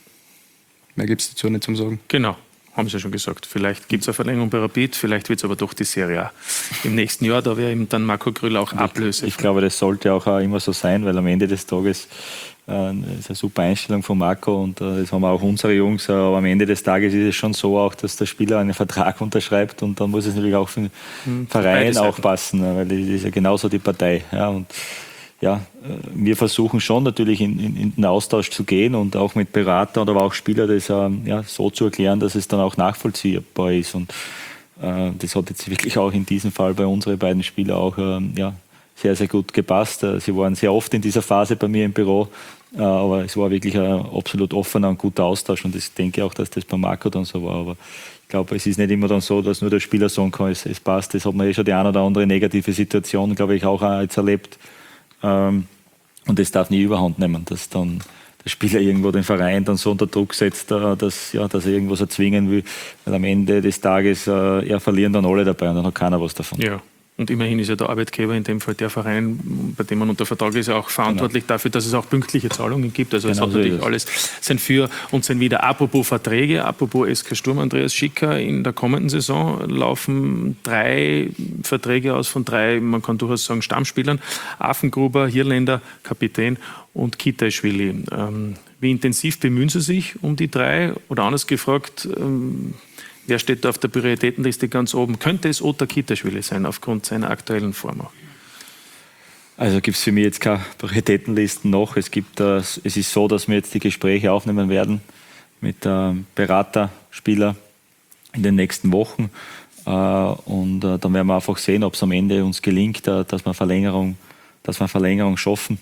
mehr gibt es dazu nicht zum Sagen. Genau. Haben Sie ja schon gesagt. Vielleicht gibt es eine Verlängerung bei Rapid, vielleicht wird es aber doch die Serie A im nächsten Jahr. Da wäre eben dann Marco Grüll auch Ablöse. Ich glaube, das sollte auch immer so sein, weil am Ende des Tages ist eine super Einstellung von Marco und das haben auch unsere Jungs. Aber am Ende des Tages ist es schon so auch, dass der Spieler einen Vertrag unterschreibt und dann muss es natürlich auch für den Verein auch passen, weil das ist ja genauso die Partei. Ja, und wir versuchen schon natürlich in den Austausch zu gehen und auch mit Beratern, aber auch Spieler das so zu erklären, dass es dann auch nachvollziehbar ist. Und das hat jetzt wirklich auch in diesem Fall bei unseren beiden Spielern auch sehr, sehr gut gepasst. Sie waren sehr oft in dieser Phase bei mir im Büro, aber es war wirklich ein absolut offener und guter Austausch und ich denke auch, dass das bei Marco dann so war. Aber ich glaube, es ist nicht immer dann so, dass nur der Spieler sagen kann, es passt. Das hat man schon die eine oder andere negative Situation, glaube ich, auch jetzt erlebt. Und das darf nie überhand nehmen, dass dann der Spieler irgendwo den Verein dann so unter Druck setzt, dass er irgendwas erzwingen will, weil am Ende des Tages verlieren dann alle dabei und dann hat keiner was davon. Ja. Und immerhin ist ja der Arbeitgeber, in dem Fall der Verein, bei dem man unter Vertrag ist, auch verantwortlich dafür, dass es auch pünktliche Zahlungen gibt. Also es hat natürlich alles sein Für und sein Wider. Apropos Verträge, apropos SK Sturm, Andreas Schicker, in der kommenden Saison laufen 3 Verträge aus von 3, man kann durchaus sagen, Stammspielern. Affengruber, Hirländer, Kapitän und Kitaishvili. Wie intensiv bemühen Sie sich um die 3? Oder anders gefragt, wer steht da auf der Prioritätenliste ganz oben? Könnte es Otar Kitaishvili sein, aufgrund seiner aktuellen Form auch? Also gibt es für mich jetzt keine Prioritätenlisten noch. Es ist so, dass wir jetzt die Gespräche aufnehmen werden mit Berater, Spieler in den nächsten Wochen. Und dann werden wir einfach sehen, ob es am Ende uns gelingt, dass wir Verlängerung schaffen.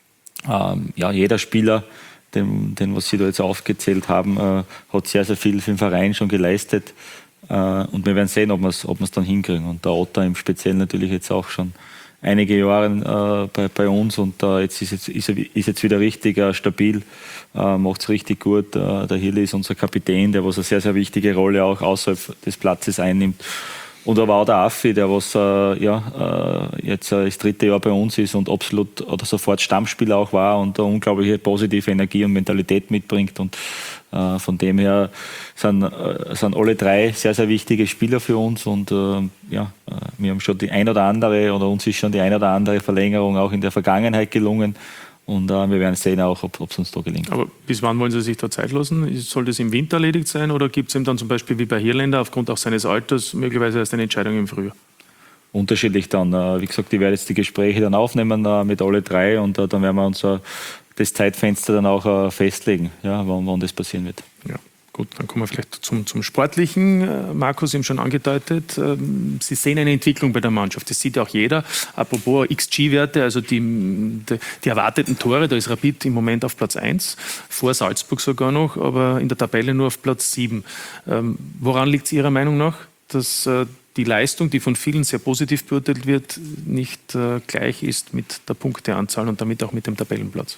Jeder Spieler, den was Sie da jetzt aufgezählt haben, hat sehr, sehr viel für den Verein schon geleistet. Und wir werden sehen, ob wir es dann hinkriegen. Und der Otter im Speziellen natürlich jetzt auch schon einige Jahre bei uns und jetzt ist jetzt wieder richtig stabil, macht es richtig gut. Der Hirli ist unser Kapitän, der was eine sehr, sehr wichtige Rolle auch außerhalb des Platzes einnimmt. Und aber auch der Affi, der was jetzt das 3. Jahr bei uns ist und absolut oder sofort Stammspieler auch war und eine unglaubliche positive Energie und Mentalität mitbringt. Und von dem her sind alle 3 sehr, sehr wichtige Spieler für uns. Und wir haben schon die ein oder andere oder uns ist schon die ein oder andere Verlängerung auch in der Vergangenheit gelungen. Und wir werden sehen auch, ob es uns da gelingt. Aber bis wann wollen Sie sich da Zeit lassen? Soll das im Winter erledigt sein oder gibt es ihm dann zum Beispiel wie bei Hirländer aufgrund auch seines Alters möglicherweise erst eine Entscheidung im Frühjahr? Unterschiedlich dann. Wie gesagt, ich werde jetzt die Gespräche dann aufnehmen mit alle 3 und dann werden wir uns das Zeitfenster dann auch festlegen, wann das passieren wird. Ja. Gut, dann kommen wir vielleicht zum Sportlichen. Markus, Sie haben schon angedeutet, Sie sehen eine Entwicklung bei der Mannschaft. Das sieht auch jeder. Apropos XG-Werte, also die erwarteten Tore, da ist Rapid im Moment auf Platz 1, vor Salzburg sogar noch, aber in der Tabelle nur auf Platz 7. Woran liegt es Ihrer Meinung nach, dass die Leistung, die von vielen sehr positiv beurteilt wird, nicht gleich ist mit der Punkteanzahl und damit auch mit dem Tabellenplatz?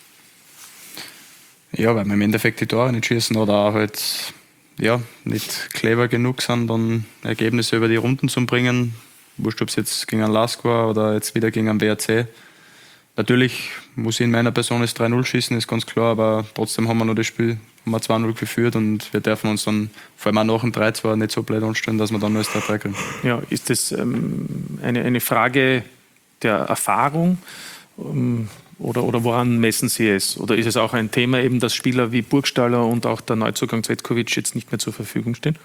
Ja, weil wir im Endeffekt die Tore nicht schießen oder auch halt, nicht clever genug sind, dann Ergebnisse über die Runden zu bringen. Wurscht, ob es jetzt gegen einen LASK war oder jetzt wieder gegen einen WRC. Natürlich muss ich in meiner Person das 3-0 schießen, ist ganz klar, aber trotzdem haben wir noch das Spiel 2-0 geführt und wir dürfen uns dann vor allem auch nach dem 3-2 nicht so blöd anstellen, dass wir dann nur das 3-3 kriegen. Ja, ist das eine Frage der Erfahrung? Oder woran messen Sie es? Oder ist es auch ein Thema, eben, dass Spieler wie Burgstaller und auch der Neuzugang Cvetkovic jetzt nicht mehr zur Verfügung stehen?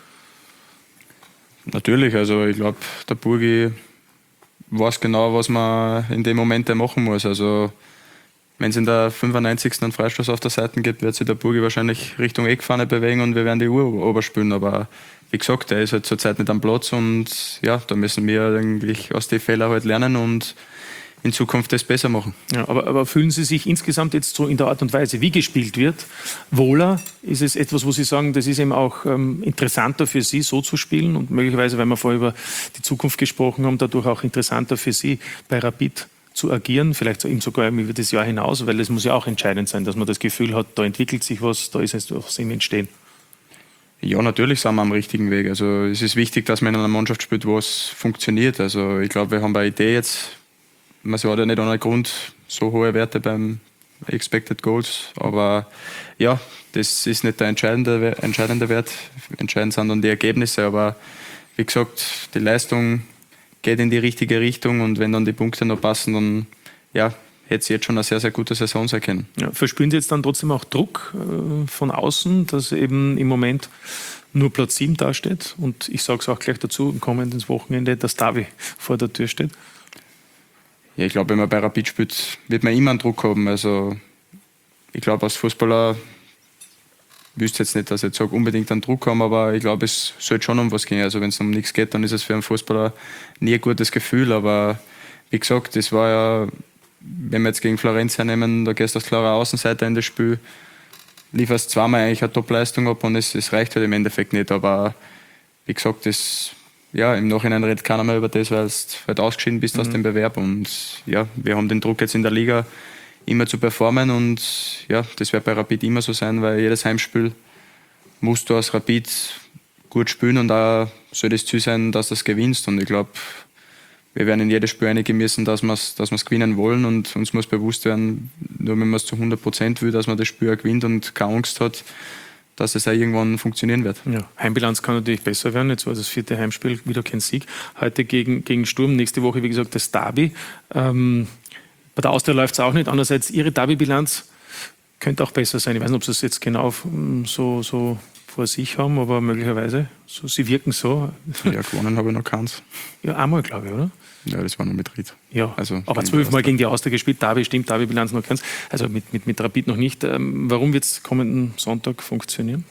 Natürlich, also ich glaube, der Burgi weiß genau, was man in dem Moment machen muss. Also wenn es in der 95. einen Freistoß auf der Seite gibt, wird sich der Burgi wahrscheinlich Richtung Eckfahne bewegen und wir werden die Uhr oberspülen. Aber wie gesagt, der ist halt zurzeit nicht am Platz und da müssen wir eigentlich aus den Fehlern halt lernen und in Zukunft das besser machen. Ja, aber fühlen Sie sich insgesamt jetzt so in der Art und Weise, wie gespielt wird, wohler? Ist es etwas, wo Sie sagen, das ist eben auch interessanter für Sie, so zu spielen und möglicherweise, weil wir vorher über die Zukunft gesprochen haben, dadurch auch interessanter für Sie, bei Rapid zu agieren, vielleicht eben sogar über das Jahr hinaus, weil es muss ja auch entscheidend sein, dass man das Gefühl hat, da entwickelt sich was, da ist es was im Entstehen. Ja, natürlich sind wir am richtigen Weg. Also es ist wichtig, dass man in einer Mannschaft spielt, wo es funktioniert. Also ich glaube, wir haben eine Idee jetzt. Man hat ja nicht ohne Grund so hohe Werte beim Expected Goals, aber das ist nicht der entscheidende Wert. Entscheidend sind dann die Ergebnisse, aber wie gesagt, die Leistung geht in die richtige Richtung und wenn dann die Punkte noch passen, dann hätte sie jetzt schon eine sehr, sehr gute Saison sein können. Ja, verspüren Sie jetzt dann trotzdem auch Druck von außen, dass eben im Moment nur Platz 7 dasteht und ich sage es auch gleich dazu, am kommenden Wochenende, dass Derby vor der Tür steht? Ja, ich glaube, wenn man bei Rapid spielt, wird man immer einen Druck haben. Also ich glaube, als Fußballer wüsste jetzt nicht, dass ich jetzt sage, unbedingt einen Druck haben, aber ich glaube, es sollte schon um was gehen. Also wenn es um nichts geht, dann ist es für einen Fußballer nie ein gutes Gefühl. Aber wie gesagt, das war ja, wenn wir jetzt gegen Florenz hernehmen, da gehst du als klarer Außenseiter in das Spiel, lieferst zweimal eigentlich eine Top-Leistung ab und es reicht halt im Endeffekt nicht. Aber wie gesagt, im Nachhinein redet keiner mehr über das, weil du halt ausgeschieden bist aus dem Bewerb. Und wir haben den Druck jetzt in der Liga immer zu performen und das wird bei Rapid immer so sein, weil jedes Heimspiel musst du als Rapid gut spielen und da soll das Ziel sein, dass du es gewinnst. Und ich glaube, wir werden in jedes Spiel einigen müssen, dass wir es gewinnen wollen und uns muss bewusst werden, nur wenn man es zu 100% will, dass man das Spiel auch gewinnt und keine Angst hat, dass es auch irgendwann funktionieren wird. Ja, Heimbilanz kann natürlich besser werden. Jetzt war das 4. Heimspiel, wieder kein Sieg. Heute gegen Sturm, nächste Woche, wie gesagt, das Derby. Bei der Austria läuft es auch nicht. Andererseits, Ihre Derby-Bilanz könnte auch besser sein. Ich weiß nicht, ob Sie es jetzt genau so vor sich haben, aber möglicherweise, so, sie wirken so. Ja, gewonnen habe ich noch keins. Ja, einmal, glaube ich, oder? Ja, das war nur mit Ried. Ja, also aber 12-mal gegen die Austria gespielt, Derby-Bilanz noch keins. Also mit Rapid noch nicht. Warum wird es kommenden Sonntag funktionieren?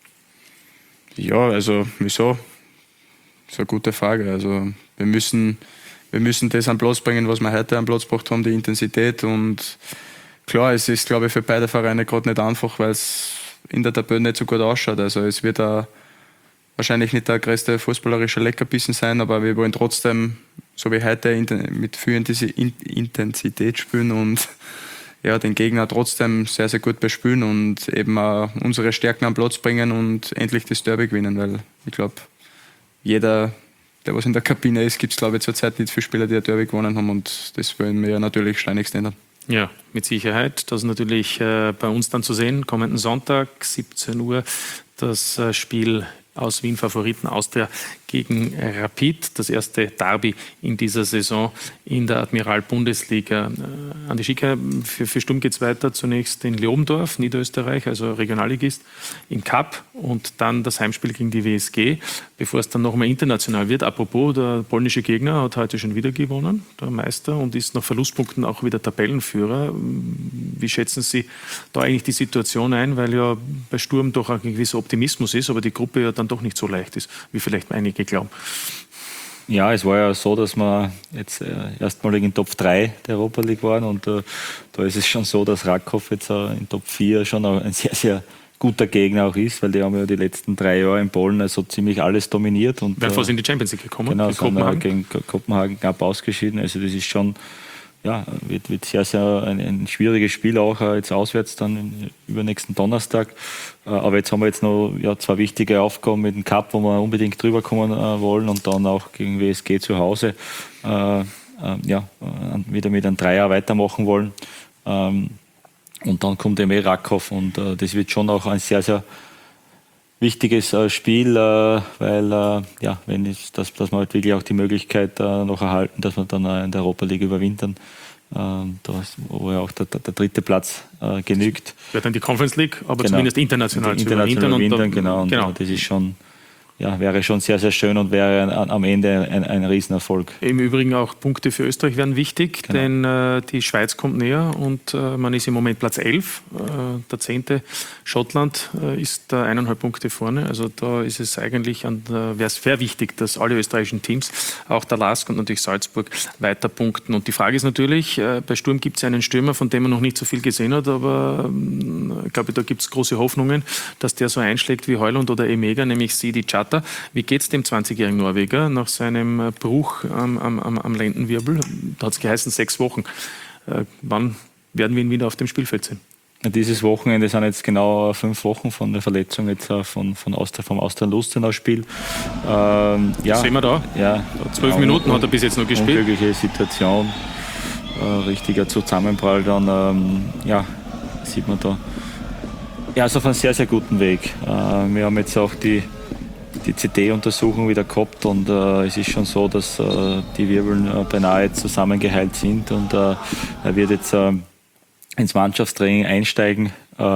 Ja, also wieso? Das ist eine gute Frage. Also wir müssen das an den Platz bringen, was wir heute am Platz gebracht haben, die Intensität. Und klar, es ist, glaube ich, für beide Vereine gerade nicht einfach, weil es in der Tabelle nicht so gut ausschaut. Also es wird wahrscheinlich nicht der größte fußballerische Leckerbissen sein, aber wir wollen trotzdem, so wie heute, mit viel Intensität spielen und ja, den Gegner trotzdem sehr, sehr gut bespielen und eben auch unsere Stärken am Platz bringen und endlich das Derby gewinnen, weil ich glaube, jeder, der was in der Kabine ist, gibt es, glaube ich, zurzeit nicht viele Spieler, die ein Derby gewonnen haben und das wollen wir natürlich schleunigst ändern. Ja, mit Sicherheit. Das ist natürlich bei uns dann zu sehen. Kommenden Sonntag, 17 Uhr, das Spiel aus Wien, Favoriten Austria gegen Rapid. Das erste Derby in dieser Saison in der Admiral-Bundesliga. Andi Schicker, für Sturm geht es weiter. Zunächst in Leobendorf, Niederösterreich, also Regionalligist, im Cup und dann das Heimspiel gegen die WSG, bevor es dann nochmal international wird. Apropos, der polnische Gegner hat heute schon wieder gewonnen, der Meister, und ist nach Verlustpunkten auch wieder Tabellenführer. Wie schätzen Sie da eigentlich die Situation ein? Weil ja bei Sturm doch ein gewisser Optimismus ist, aber die Gruppe ja dann doch nicht so leicht ist, wie vielleicht einige glauben. Ja, es war ja so, dass wir jetzt erstmalig in Top 3 der Europa League waren und da ist es schon so, dass Rakow jetzt in Top 4 schon ein sehr, sehr guter Gegner auch ist, weil die haben ja die letzten 3 Jahre in Polen also ziemlich alles dominiert. Und wären fast in die Champions League gekommen, genau, Kopenhagen. Gegen Kopenhagen knapp ausgeschieden. Also das ist schon, ja, wird sehr, sehr ein schwieriges Spiel auch jetzt auswärts dann übernächsten Donnerstag. Aber jetzt haben wir jetzt noch 2 wichtige Aufgaben mit dem Cup, wo wir unbedingt drüber kommen wollen und dann auch gegen WSG zu Hause wieder mit einem Dreier weitermachen wollen. Und dann kommt eben Rakow und das wird schon auch ein sehr, sehr wichtiges Spiel, weil dass wir halt wirklich auch die Möglichkeit noch erhalten, dass wir dann in der Europa League überwintern. Wo ja auch der 3. Platz genügt. Wird dann die Conference League, aber zumindest international zu überwintern. Genau. Das ist schon, wäre schon sehr, sehr schön und wäre am Ende ein Riesenerfolg. Im Übrigen auch Punkte für Österreich wären wichtig, denn die Schweiz kommt näher und man ist im Moment Platz 11. Der 10. Schottland ist 1,5 Punkte vorne. Also da ist es eigentlich, wäre es sehr wichtig, dass alle österreichischen Teams, auch der LASK und natürlich Salzburg, weiter punkten. Und die Frage ist natürlich, bei Sturm gibt es einen Stürmer, von dem man noch nicht so viel gesehen hat, aber ich glaube, da gibt es große Hoffnungen, dass der so einschlägt wie Heuland oder Emega, nämlich Sidi Chata. Wie geht es dem 20-jährigen Norweger nach seinem Bruch am Lendenwirbel? Da hat es geheißen 6 Wochen. Wann werden wir ihn wieder auf dem Spielfeld sehen? Dieses Wochenende sind jetzt genau 5 Wochen von der Verletzung jetzt vom Austria-Lustenau-Spiel. Sehen wir da? Ja, 12 Minuten hat er bis jetzt noch gespielt. Unglückliche Situation, richtiger Zusammenprall dann, sieht man da. Ja, ist auf einem sehr, sehr guten Weg. Wir haben jetzt auch die CT-Untersuchung wieder gehabt und es ist schon so, dass die Wirbeln beinahe zusammengeheilt sind und er wird jetzt ins Mannschaftstraining einsteigen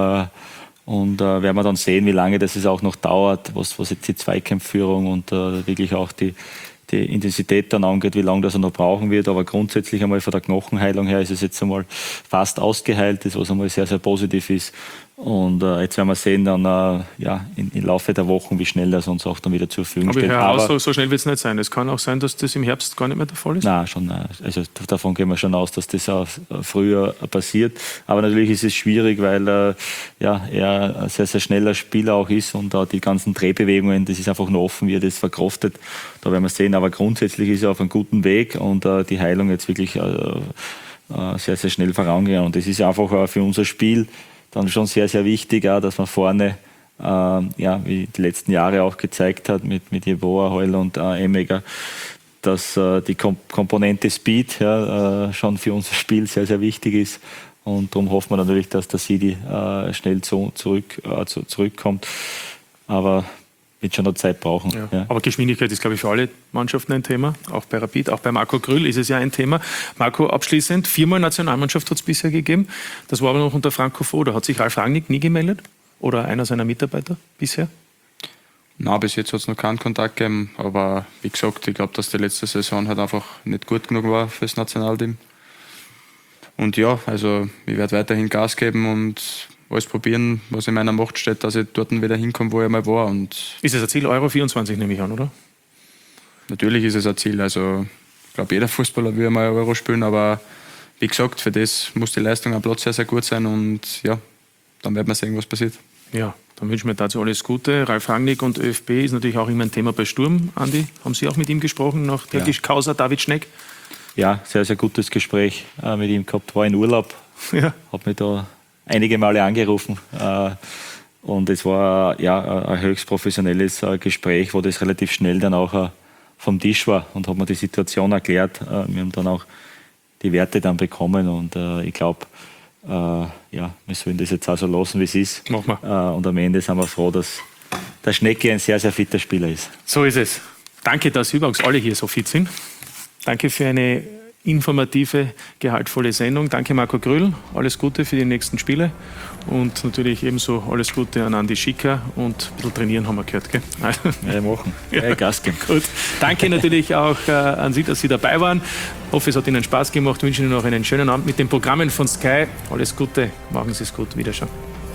und werden wir dann sehen, wie lange das es auch noch dauert, was jetzt die Zweikampfführung und wirklich auch die Intensität dann angeht, wie lange das er noch brauchen wird. Aber grundsätzlich einmal von der Knochenheilung her ist es jetzt einmal fast ausgeheilt, das was einmal sehr, sehr positiv ist. Und jetzt werden wir sehen dann im Laufe der Wochen, wie schnell das uns auch dann wieder zur Verfügung steht. Aber so schnell wird es nicht sein. Es kann auch sein, dass das im Herbst gar nicht mehr der Fall ist. Nein, also davon gehen wir schon aus, dass das auch früher passiert. Aber natürlich ist es schwierig, weil er ein sehr, sehr schneller Spieler auch ist und die ganzen Drehbewegungen, das ist einfach nur offen, wie er das verkraftet. Da werden wir sehen. Aber grundsätzlich ist er auf einem guten Weg und die Heilung jetzt wirklich sehr, sehr schnell vorangegangen. Und das ist einfach für unser Spiel dann schon sehr, sehr wichtig, auch, dass man vorne, wie die letzten Jahre auch gezeigt hat, mit Jeboa, Heul und Emega, dass die Komponente Speed schon für unser Spiel sehr, sehr wichtig ist. Und darum hoffen wir natürlich, dass der Sidi schnell zurückkommt. Aber wird schon noch Zeit brauchen. Ja. Aber Geschwindigkeit ist, glaube ich, für alle Mannschaften ein Thema. Auch bei Rapid, auch bei Marco Grüll ist es ja ein Thema. Marco, abschließend, 4-mal Nationalmannschaft hat es bisher gegeben. Das war aber noch unter Franco Foda. Hat sich Ralf Rangnick nie gemeldet? Oder einer seiner Mitarbeiter bisher? Nein, bis jetzt hat es noch keinen Kontakt gegeben, aber wie gesagt, ich glaube, dass die letzte Saison halt einfach nicht gut genug war für das Nationalteam. Und ja, also ich werde weiterhin Gas geben und alles probieren, was in meiner Macht steht, dass ich dort wieder hinkomme, wo ich mal war. Und ist es ein Ziel, Euro 24 nehme ich an, oder? Natürlich ist es ein Ziel, also ich glaube, jeder Fußballer will mal Euro spielen, aber wie gesagt, für das muss die Leistung am Platz sehr, sehr gut sein und ja, dann werden wir sehen, was passiert. Ja, dann wünschen wir dazu alles Gute. Ralf Rangnick und ÖFB ist natürlich auch immer ein Thema bei Sturm. Andi, haben Sie auch mit ihm gesprochen nach der Causa David Schneck? Ja, sehr, sehr gutes Gespräch mit ihm gehabt. War in Urlaub, habe mich da einige Male angerufen und es war ein höchst professionelles Gespräch, wo das relativ schnell dann auch vom Tisch war und hat mir die Situation erklärt. Wir haben dann auch die Werte dann bekommen und ich glaube, wir sollen das jetzt auch so lassen, wie es ist. Machen wir. Und am Ende sind wir froh, dass der Schnecke ein sehr, sehr fitter Spieler ist. So ist es. Danke, dass übrigens alle hier so fit sind. Danke für eine informative, gehaltvolle Sendung. Danke, Marco Grüll. Alles Gute für die nächsten Spiele. Und natürlich ebenso alles Gute an Andi Schicker. Und ein bisschen trainieren haben wir gehört, gell? Ja, machen. Gas geben. Gut. Danke natürlich auch an Sie, dass Sie dabei waren. Ich hoffe, es hat Ihnen Spaß gemacht. Ich wünsche Ihnen noch einen schönen Abend mit den Programmen von Sky. Alles Gute. Machen Sie es gut. Wiederschauen.